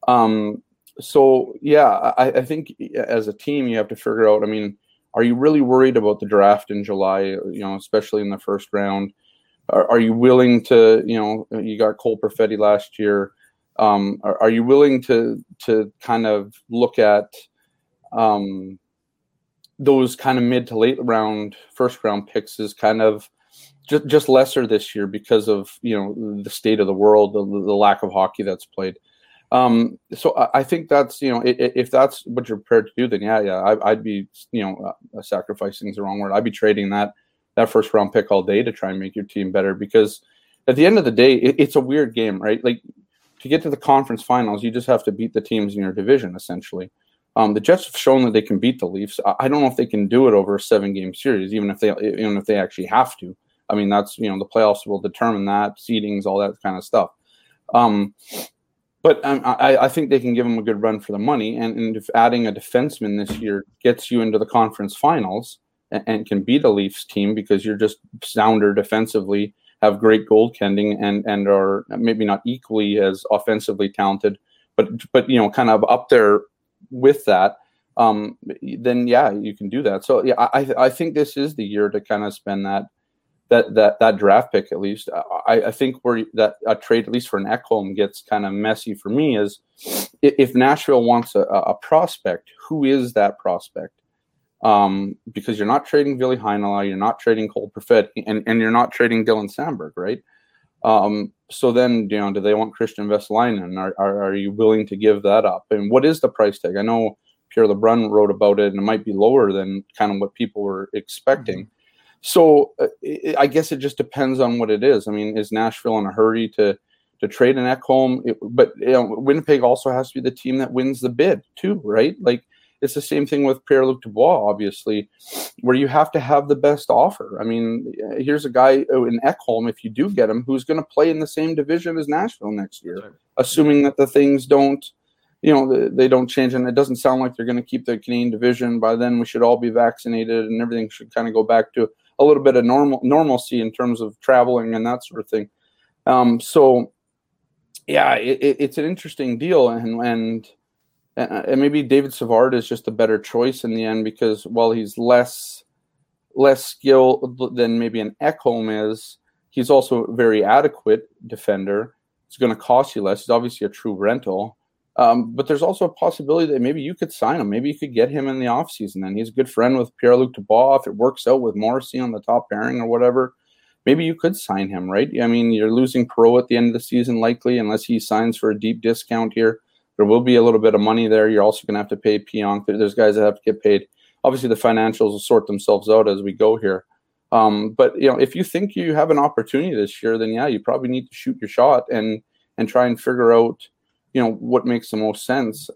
So yeah, I think as a team you have to figure out, I mean, are you really worried about the draft in July, especially in the first round? Are you willing to, you got Cole Perfetti last year. Are you willing to kind of look at those kind of mid to late round, first round picks as kind of just lesser this year because of, the state of the world, the lack of hockey that's played. So I think that's, if that's what you're prepared to do, then I'd be, sacrificing is the wrong word. I'd be trading that first round pick all day to try and make your team better, because at the end of the day, it's a weird game, right? Like, to get to the conference finals, you just have to beat the teams in your division, essentially. The Jets have shown that they can beat the Leafs. I don't know if they can do it over a 7-game series, even if they actually have to. I mean, that's, the playoffs will determine that, seedings, all that kind of stuff. But I think they can give them a good run for the money. And if adding a defenseman this year gets you into the conference finals and can beat a Leafs team because you're just sounder defensively, have great goaltending, and are maybe not equally as offensively talented, but kind of up there with that, then you can do that. So I think this is the year to kind of spend that draft pick. At least I think where that a trade, at least for an Ekholm, gets kind of messy for me is if Nashville wants a prospect, who is that prospect? Because you're not trading Ville Heinola, you're not trading Cole Perfetti, and you're not trading Dylan Samberg, right? So then, do they want Christian Vesalainen? Are you willing to give that up? And what is the price tag? I know Pierre LeBrun wrote about it, and it might be lower than kind of what people were expecting. So I guess it just depends on what it is. I mean, is Nashville in a hurry to trade an Ekholm? But Winnipeg also has to be the team that wins the bid too, right? Like, it's the same thing with Pierre-Luc Dubois, obviously, where you have to have the best offer. I mean, here's a guy in Ekholm, if you do get him, who's going to play in the same division as Nashville next year, assuming that the things don't, they don't change. And it doesn't sound like they're going to keep the Canadian division. By then, we should all be vaccinated and everything should kind of go back to a little bit of normalcy in terms of traveling and that sort of thing. So, yeah, it's an interesting deal. And maybe David Savard is just a better choice in the end, because while he's less skilled than maybe an Ekholm is, he's also a very adequate defender. It's going to cost you less. He's obviously a true rental. But there's also a possibility that maybe you could sign him. Maybe you could get him in the offseason. Then he's a good friend with Pierre-Luc Dubois. If it works out with Morrissey on the top pairing or whatever, maybe you could sign him, right? I mean, you're losing Perreault at the end of the season likely, unless he signs for a deep discount here. there will be a little bit of money there. You're also going to have to pay Pionk. There's guys that have to get paid. Obviously, the financials will sort themselves out as we go here. But if you think you have an opportunity this year, then you probably need to shoot your shot and try and figure out, what makes the most sense.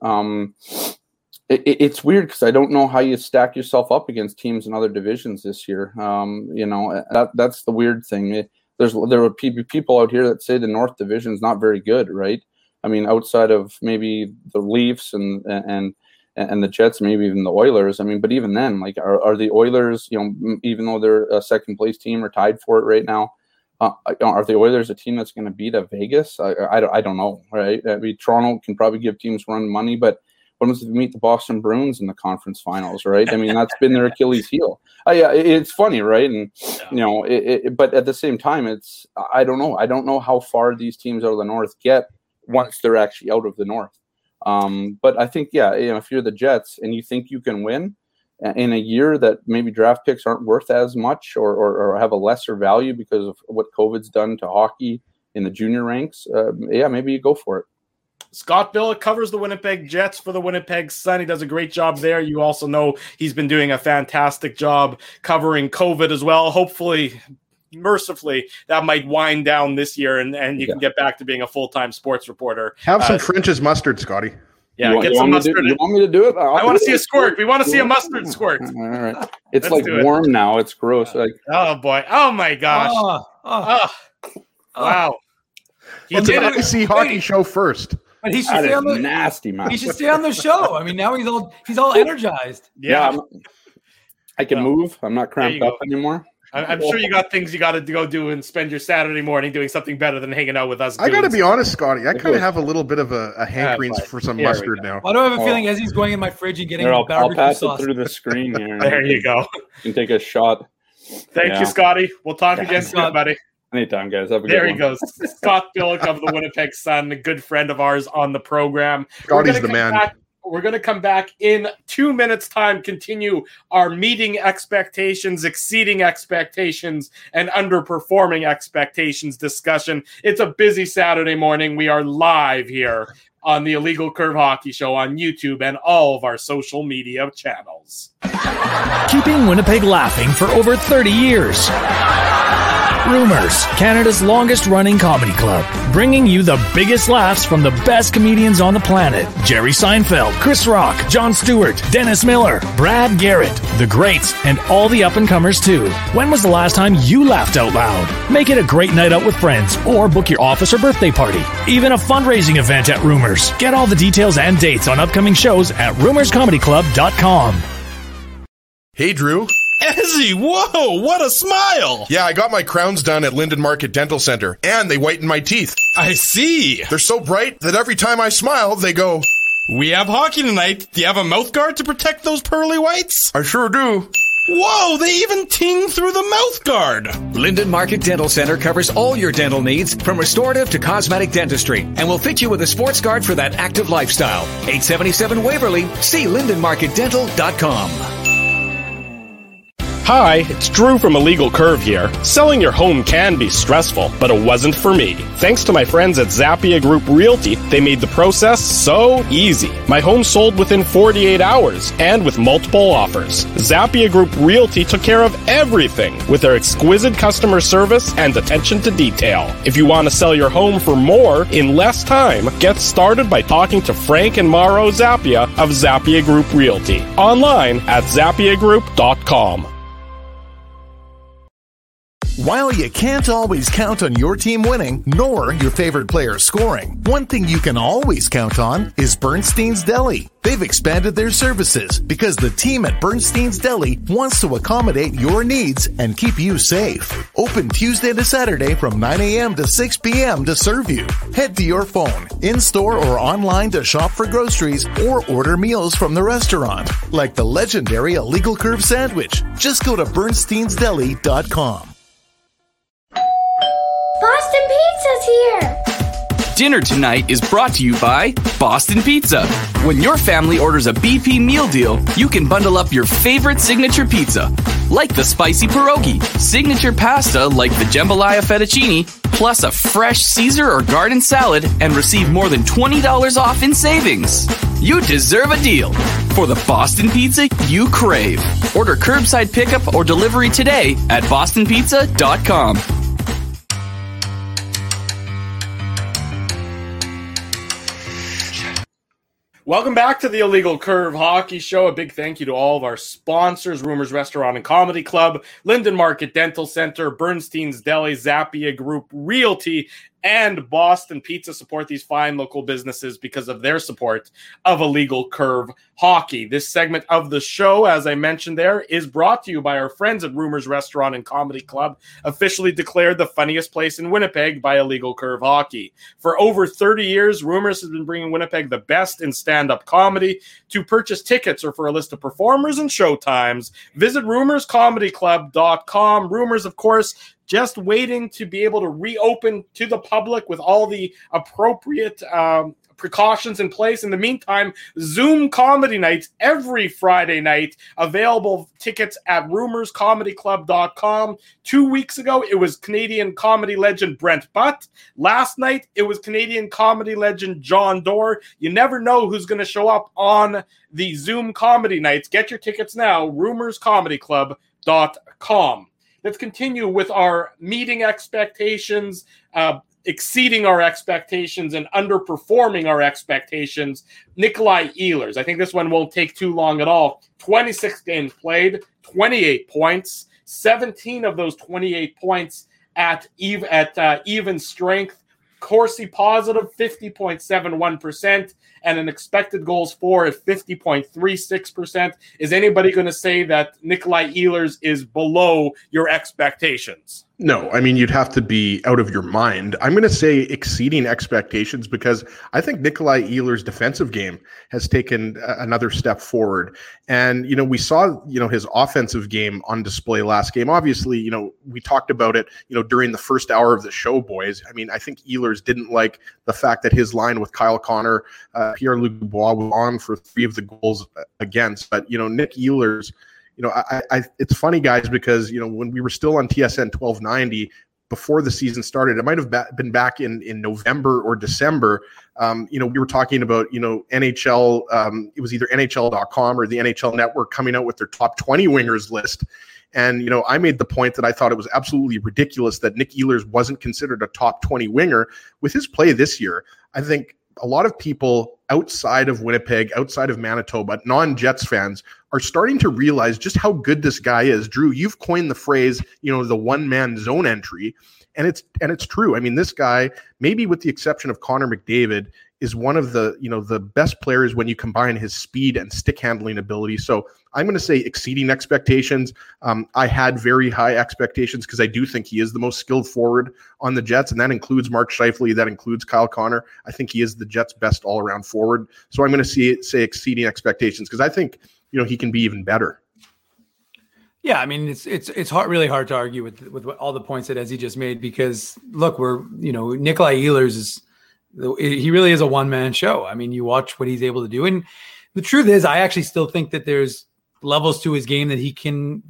It's weird because I don't know how you stack yourself up against teams in other divisions this year. That's the weird thing. There are people out here that say the North Division is not very good, right? I mean, outside of maybe the Leafs and the Jets, maybe even the Oilers. I mean, but even then, like, are the Oilers, even though they're a second place team or tied for it right now, are the Oilers a team that's going to beat a Vegas? I don't know, right? I mean, Toronto can probably give teams run money, but when was it meet the Boston Bruins in the conference finals, right? I mean, that's been their Achilles heel. It's funny, right? And but at the same time, I don't know. I don't know how far these teams out of the North get once they're actually out of the North. But I think, if you're the Jets and you think you can win in a year that maybe draft picks aren't worth as much or have a lesser value because of what COVID's done to hockey in the junior ranks, maybe you go for it. Scott Billeck covers the Winnipeg Jets for the Winnipeg Sun. He does a great job there. You also know he's been doing a fantastic job covering COVID as well. Hopefully, mercifully, that might wind down this year and you can get back to being a full-time sports reporter. Have some French's mustard, Scotty. Yeah, get some mustard. You want me to do it? I want to see a squirt. We want to see a mustard squirt. All right. It's warm now. It's gross. Oh, boy. Oh, my gosh. Wow. He did it. See hockey show first. But he should stay on the nasty, man. He should stay on the show. I mean, now he's all energized. Yeah. I can move. I'm not cramped up anymore. I'm sure you got things you got to go do and spend your Saturday morning doing something better than hanging out with us. I got to be honest, Scotty. I kind of have a little bit of a hankering for some mustard now. I don't have a feeling as he's going in my fridge and getting I'll pass sauce. it through the screen here. There you go. You can take a shot. Thank you, Scotty. We'll talk again soon, buddy. Anytime, guys. Have a good There one. he goes. Scott Billeck of the Winnipeg Sun, a good friend of ours on the program. Scotty's the man. We're going to come back in 2 minutes' time, continue our meeting expectations, exceeding expectations, and underperforming expectations discussion. It's a busy Saturday morning. We are live here on the Illegal Curve Hockey Show on YouTube and all of our social media channels. Keeping Winnipeg laughing for over 30 years. Rumors, Canada's longest-running comedy club, bringing you the biggest laughs from the best comedians on the planet. Jerry Seinfeld, Chris Rock, Jon Stewart, Dennis Miller, Brad Garrett, the greats, and all the up-and-comers too. When was the last time you laughed out loud? Make it a great night out with friends, or book your office or birthday party. Even a fundraising event at Rumors. Get all the details and dates on upcoming shows at rumorscomedyclub.com. Hey, Drew. Ezzy, whoa, what a smile! Yeah, I got my crowns done at Linden Market Dental Center, and they whiten my teeth. I see. They're so bright that every time I smile, they go, "We have hockey tonight. Do you have a mouth guard to protect those pearly whites?" I sure do. Whoa, they even ting through the mouth guard. Linden Market Dental Center covers all your dental needs from restorative to cosmetic dentistry and will fit you with a sports guard for that active lifestyle. 877 Waverly. See lindenmarketdental.com. Hi, it's Drew from Illegal Curve here. Selling your home can be stressful, but it wasn't for me. Thanks to my friends at Zappia Group Realty, they made the process so easy. My home sold within 48 hours and with multiple offers. Zappia Group Realty took care of everything with their exquisite customer service and attention to detail. If you want to sell your home for more in less time, get started by talking to Frank and Mauro Zappia of Zappia Group Realty. Online at zappiagroup.com. While you can't always count on your team winning, nor your favorite player scoring, one thing you can always count on is Bernstein's Deli. They've expanded their services because the team at Bernstein's Deli wants to accommodate your needs and keep you safe. Open Tuesday to Saturday from 9 a.m. to 6 p.m. to serve you. Head to your phone, in-store or online to shop for groceries or order meals from the restaurant, like the legendary Illegal Curve Sandwich. Just go to bernsteinsdeli.com. Boston Pizza's here! dinner tonight is brought to you by Boston Pizza. When your family orders a BP meal deal, you can bundle up your favorite signature pizza, like the spicy pierogi, signature pasta like the jambalaya fettuccine, plus a fresh Caesar or garden salad, and receive more than $20 off in savings. You deserve a deal for the Boston Pizza you crave. Order curbside pickup or delivery today at bostonpizza.com. Welcome back to the Illegal Curve Hockey Show. A big thank you to all of our sponsors, Rumors Restaurant and Comedy Club, Linden Market Dental Center, Bernstein's Deli, Zappia Group Realty, and Boston Pizza. Support these fine local businesses because of their support of Illegal Curve Hockey. This segment of the show, as I mentioned there, is brought to you by our friends at Rumors Restaurant and Comedy Club, officially declared the funniest place in Winnipeg by Illegal Curve Hockey. For over 30 years, Rumors has been bringing Winnipeg the best in stand-up comedy. To purchase tickets or for a list of performers and showtimes, visit rumorscomedyclub.com. Rumors, of course, just waiting to be able to reopen to the public with all the appropriate precautions in place. In the meantime, Zoom comedy nights every Friday night, available tickets at rumorscomedyclub.com. 2 weeks ago, it was Canadian comedy legend Brent Butt. Last night, it was Canadian comedy legend John Doerr. You never know who's going to show up on the Zoom comedy nights. Get your tickets now, rumorscomedyclub.com. Let's continue with our meeting expectations, exceeding our expectations, and underperforming our expectations. Nikolai Ehlers. I think this one won't take too long at all. 26 games played, 28 points, 17 of those 28 points at even strength. Corsi positive, 50.71%, and an expected goals for at 50.36%. Is anybody going to say that Nikolai Ehlers is below your expectations? No, I mean, you'd have to be out of your mind. I'm going to say exceeding expectations because I think Nikolai Ehlers' defensive game has taken another step forward. And, we saw, his offensive game on display last game. Obviously, we talked about it, during the first hour of the show, boys. I mean, I think Ehlers didn't like the fact that his line with Kyle Connor, Pierre-Luc Dubois was on for 3 of the goals against. But, Nick Ehlers, it's funny, guys, because, when we were still on TSN 1290 before the season started, it might have been back in November or December. We were talking about, NHL. It was either NHL.com or the NHL Network coming out with their top 20 wingers list. And, I made the point that I thought it was absolutely ridiculous that Nick Ehlers wasn't considered a top 20 winger. With his play this year, I think a lot of people outside of Winnipeg, outside of Manitoba, non-Jets fans are starting to realize just how good this guy is. Drew, you've coined the phrase, the one-man zone entry, and it's true. I mean, this guy, maybe with the exception of Connor McDavid, is one of the, the best players when you combine his speed and stick handling ability. So I'm going to say exceeding expectations. I had very high expectations because I do think he is the most skilled forward on the Jets, and that includes Mark Scheifele, that includes Kyle Connor. I think he is the Jets' best all-around forward. So I'm going to say exceeding expectations because I think, he can be even better. Yeah, I mean, it's hard, really hard to argue with all the points that Ezzy just made because, look, Nikolai Ehlers he really is a one-man show. I mean, you watch what he's able to do. And the truth is, I actually still think that there's new levels to his game that he can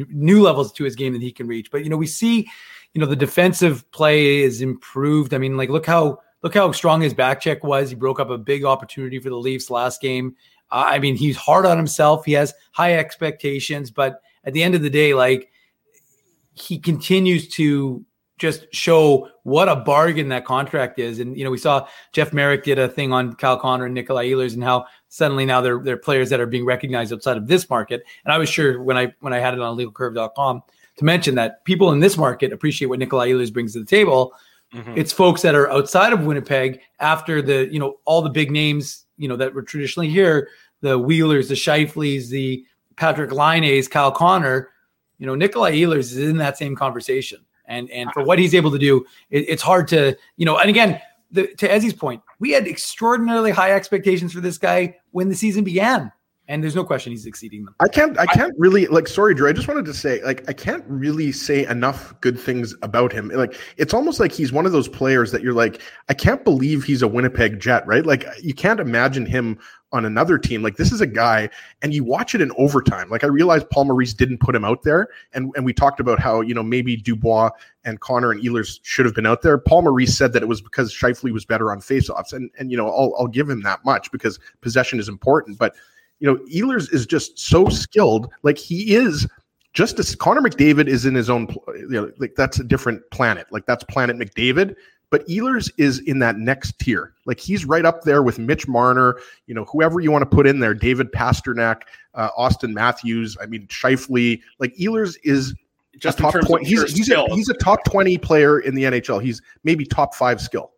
reach. But, we see, the defensive play is improved. I mean, look how strong his back check was. He broke up a big opportunity for the Leafs last game. I mean, he's hard on himself. He has high expectations, but at the end of the day, he continues to just show what a bargain that contract is. And, we saw Jeff Merrick did a thing on Kyle Connor and Nikolai Ehlers and how suddenly now they're players that are being recognized outside of this market. And I was sure when I had it on legalcurve.com to mention that people in this market appreciate what Nikolai Ehlers brings to the table. Mm-hmm. It's folks that are outside of Winnipeg after the, all the big names, that were traditionally here, the Wheelers, the Scheifeles, the Patrick Laine's, Kyle Connor, Nikolai Ehlers is in that same conversation. And for what he's able to do, it's hard to, and again, to Ezzy's point, we had extraordinarily high expectations for this guy when the season began. And there's no question he's exceeding them. I can't really, like, sorry, Drew, I just wanted to say, like, I can't really say enough good things about him. Like, it's almost like he's one of those players that you're like, I can't believe he's a Winnipeg Jet, right? Like, you can't imagine him on another team. Like, this is a guy, and you watch it in overtime. Like, I realized Paul Maurice didn't put him out there, and we talked about how, maybe Dubois and Connor and Ehlers should have been out there. Paul Maurice said that it was because Scheifele was better on faceoffs, and I'll give him that much because possession is important. But Ehlers is just so skilled. Like, he is just as Connor McDavid is in his own. Like, that's a different planet. Like, that's Planet McDavid. But Ehlers is in that next tier. Like, he's right up there with Mitch Marner, whoever you want to put in there, David Pasternak, Austin Matthews. I mean, Scheifele. Like, Ehlers is just a top 20. He's a top 20 player in the NHL. He's maybe top 5 skill.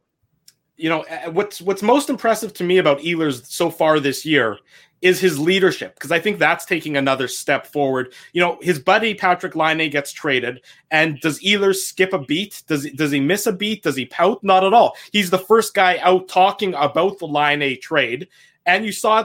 What's most impressive to me about Ehlers so far this year is his leadership, because I think that's taking another step forward. His buddy Patrick Laine gets traded, and does Ehlers skip a beat? Does he miss a beat? Does he pout? Not at all. He's the first guy out talking about the Laine trade, and you saw it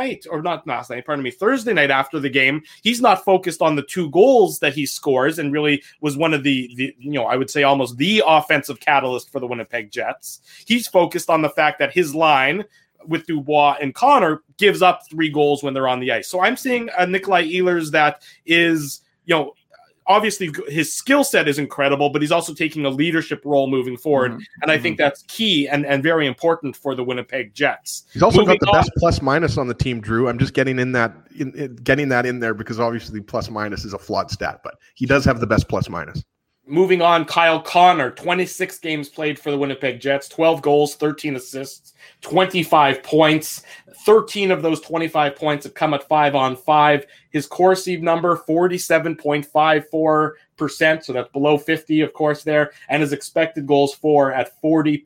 Thursday night after the game. He's not focused on the 2 goals that he scores, and really was one of the I would say almost the offensive catalyst for the Winnipeg Jets. He's focused on the fact that his line with Dubois and Connor gives up 3 goals when they're on the ice. So I'm seeing a Nikolai Ehlers that is, obviously his skill set is incredible, but he's also taking a leadership role moving forward. Mm-hmm. And I think that's key and very important for the Winnipeg Jets. He's also got the best plus minus on the team, Drew. I'm just getting that in there because obviously plus minus is a flawed stat, but he does have the best plus minus. Moving on, Kyle Connor, 26 games played for the Winnipeg Jets, 12 goals, 13 assists, 25 points. 13 of those 25 points have come at 5-on-5. His Corsi number, 47.54%, so that's below 50, of course, there. And his expected goals for at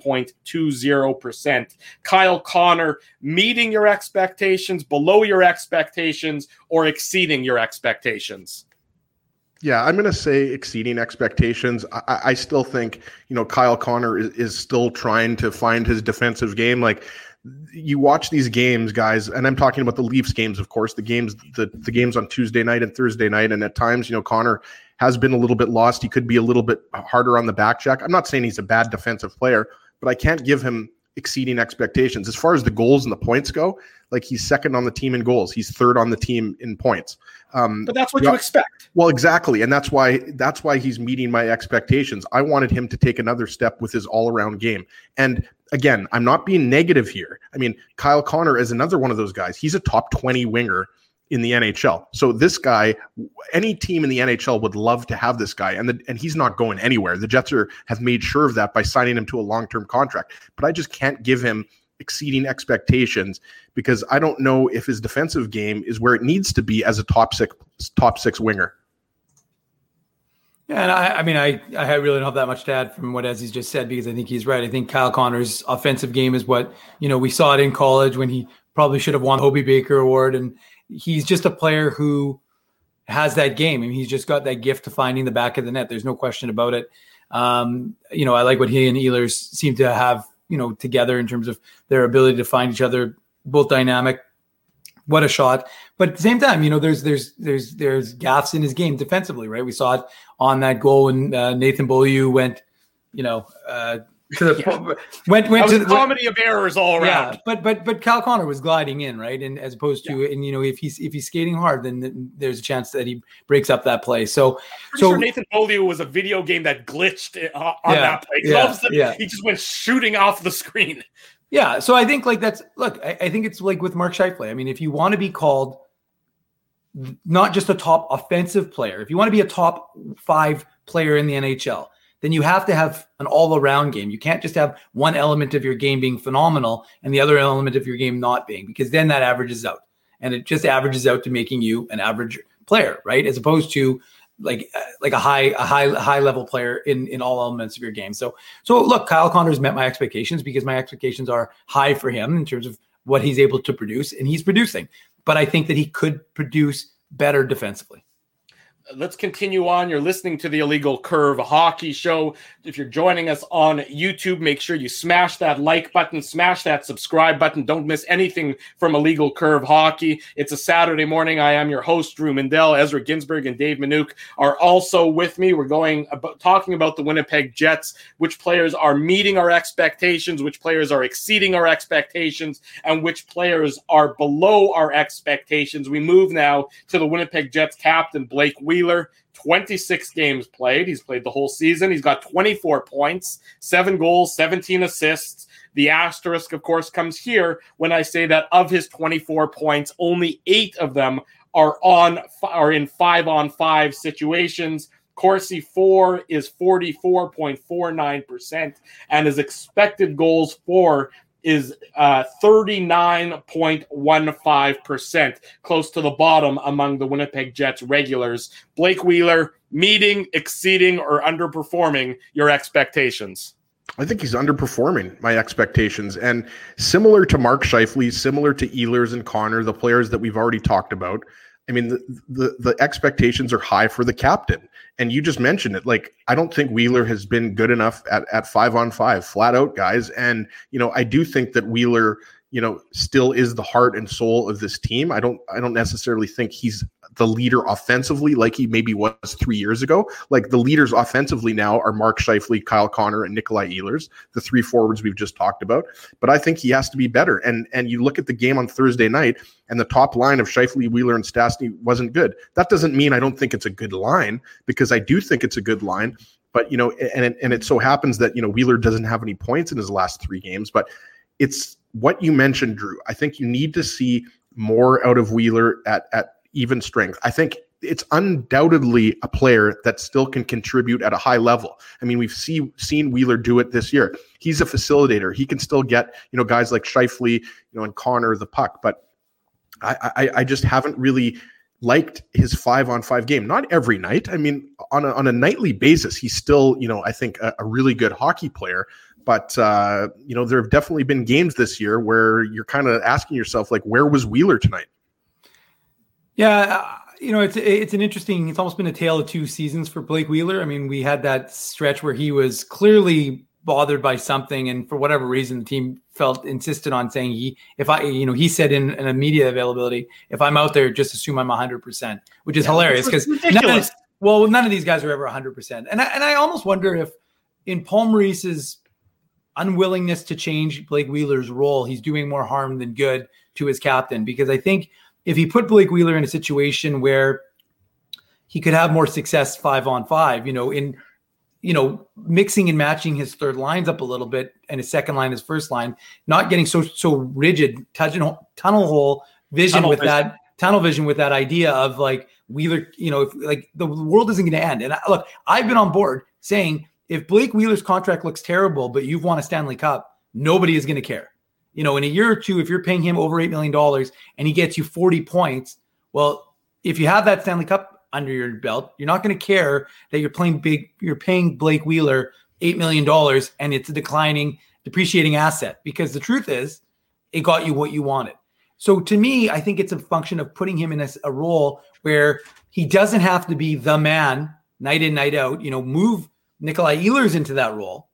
40.20%. Kyle Connor, meeting your expectations, below your expectations, or exceeding your expectations? Yeah, I'm going to say exceeding expectations. I still think, Kyle Connor is still trying to find his defensive game. Like, you watch these games, guys, and I'm talking about the Leafs games, of course, the games on Tuesday night and Thursday night. And at times, Connor has been a little bit lost. He could be a little bit harder on the back check. I'm not saying he's a bad defensive player, but I can't give him exceeding expectations. As far as the goals and the points go, like, he's second on the team in goals. He's third on the team in points. But that's what you expect. Well, exactly. And that's why he's meeting my expectations. I wanted him to take another step with his all-around game. And again, I'm not being negative here. I mean, Kyle Connor is another one of those guys. He's a top 20 winger in the NHL. So this guy, any team in the NHL would love to have this guy, and he's not going anywhere. The Jets have made sure of that by signing him to a long-term contract. But I just can't give him exceeding expectations because I don't know if his defensive game is where it needs to be as a top six winger. Yeah, and I really don't have that much to add from what Ezzy's just said, because I think he's right. I think Kyle Connor's offensive game is what, we saw it in college when he probably should have won the Hobey Baker Award, and he's just a player who has that game. I mean, he's just got that gift to finding the back of the net. There's no question about it. I like what he and Ehlers seem to have, together in terms of their ability to find each other, both dynamic. What a shot. But at the same time, there's gaffes in his game defensively, right? We saw it on that goal when Nathan Beaulieu went, to the comedy of errors all around. Yeah, but Kyle Connor was gliding in, right? And as opposed to, if he's skating hard, then there's a chance that he breaks up that play. So sure Nathan Beaulieu was a video game that glitched on that play. All of a sudden, he just went shooting off the screen. Yeah, so I think I think it's like with Mark Scheifele. I mean, if you want to be called not just a top offensive player, if you want to be a top 5 player in the NHL, then you have to have an all-around game. You can't just have one element of your game being phenomenal and the other element of your game not being, because then that averages out. And it just averages out to making you an average player, right? As opposed to like a high level player in all elements of your game. So look, Kyle Connor's met my expectations because my expectations are high for him in terms of what he's able to produce, and he's producing. But I think that he could produce better defensively. let's continue on. You're listening to the Illegal Curve Hockey Show. If you're joining us on YouTube, make sure you smash that like button, smash that subscribe button. Don't miss anything from Illegal Curve Hockey. It's a Saturday morning. I am your host, Drew Mindell. Ezra Ginsburg and Dave Manouk are also with me. We're talking about the Winnipeg Jets, which players are meeting our expectations, which players are exceeding our expectations, and which players are below our expectations. We move now to the Winnipeg Jets captain, Blake Wheeler. 26 games played. He's played the whole season. He's got 24 points, 7 goals, 17 assists. The asterisk, of course, comes here when I say that of his 24 points, only 8 of them are in 5-on-5 situations. Corsi 4 is 44.49%, and his expected goals for is 39.15%, close to the bottom among the Winnipeg Jets regulars. Blake Wheeler, meeting, exceeding, or underperforming your expectations? I think he's underperforming my expectations. And similar to Mark Scheifele, similar to Ehlers and Connor, the players that we've already talked about, I mean, the expectations are high for the captain. And you just mentioned it. Like, I don't think Wheeler has been good enough at 5-on-5, flat out, guys. And, I do think that Wheeler, still is the heart and soul of this team. I don't necessarily think he's the leader offensively like he maybe was 3 years ago. Like, the leaders offensively now are Mark Scheifele, Kyle Connor, and Nikolai Ehlers, the 3 forwards we've just talked about. But I think he has to be better. And you look at the game on Thursday night, and the top line of Scheifele, Wheeler, and Stastny wasn't good. That doesn't mean I don't think it's a good line, because I do think it's a good line. But, and it so happens that, Wheeler doesn't have any points in his last 3 games. But it's what you mentioned, Drew. I think you need to see more out of Wheeler at even strength. I think it's undoubtedly a player that still can contribute at a high level. I mean, we've seen Wheeler do it this year. He's a facilitator. He can still get, guys like Scheifele, and Connor the puck. But I just haven't really liked his 5-on-5 game. Not every night. I mean, on a nightly basis, he's still, I think a really good hockey player. But, there have definitely been games this year where you're kind of asking yourself, like, where was Wheeler tonight? Yeah, it's an interesting, it's almost been a tale of 2 seasons for Blake Wheeler. I mean, we had that stretch where he was clearly bothered by something, and for whatever reason, the team insisted on saying he said in a media availability, if I'm out there, just assume I'm 100%, which is hilarious, because none of these guys are ever 100%. And I almost wonder if in Paul Maurice's unwillingness to change Blake Wheeler's role, he's doing more harm than good to his captain, because I think if he put Blake Wheeler in a situation where he could have more success 5-on-5, in mixing and matching his third lines up a little bit and his second line, his first line, not getting so rigid, tunnel vision with that idea of like Wheeler, if, like, the world isn't going to end. And look, I've been on board saying if Blake Wheeler's contract looks terrible, but you've won a Stanley Cup, nobody is going to care. In a year or two, if you're paying him over $8 million and he gets you 40 points, well, if you have that Stanley Cup under your belt, you're not going to care that you're paying Blake Wheeler $8 million and it's a depreciating asset, because the truth is it got you what you wanted. So to me, I think it's a function of putting him in a role where he doesn't have to be the man night in, night out, move Nikolai Ehlers into that role,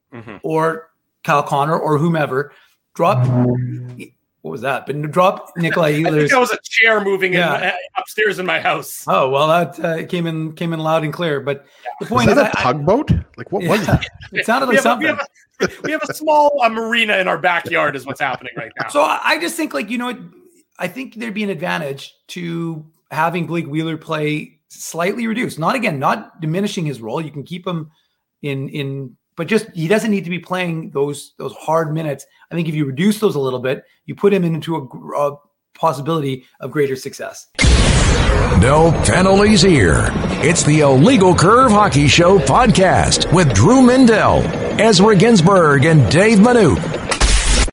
or Kyle Connor or whomever. Drop, what was that? But drop Nikolai Ehlers. I think that was a chair moving upstairs in my house. Oh, well, that came in loud and clear. But the point is that a tugboat? Like, what was that? It sounded like something. We have a small marina in our backyard is what's happening right now. So I just think, like, I think there'd be an advantage to having Blake Wheeler play slightly reduced. Not diminishing his role. You can keep him in but just he doesn't need to be playing those hard minutes. I think if you reduce those a little bit, you put him into a possibility of greater success. No penalties here. It's the Illegal Curve Hockey Show podcast with Drew Mindell, Ezra Ginsburg, and Dave Manouk.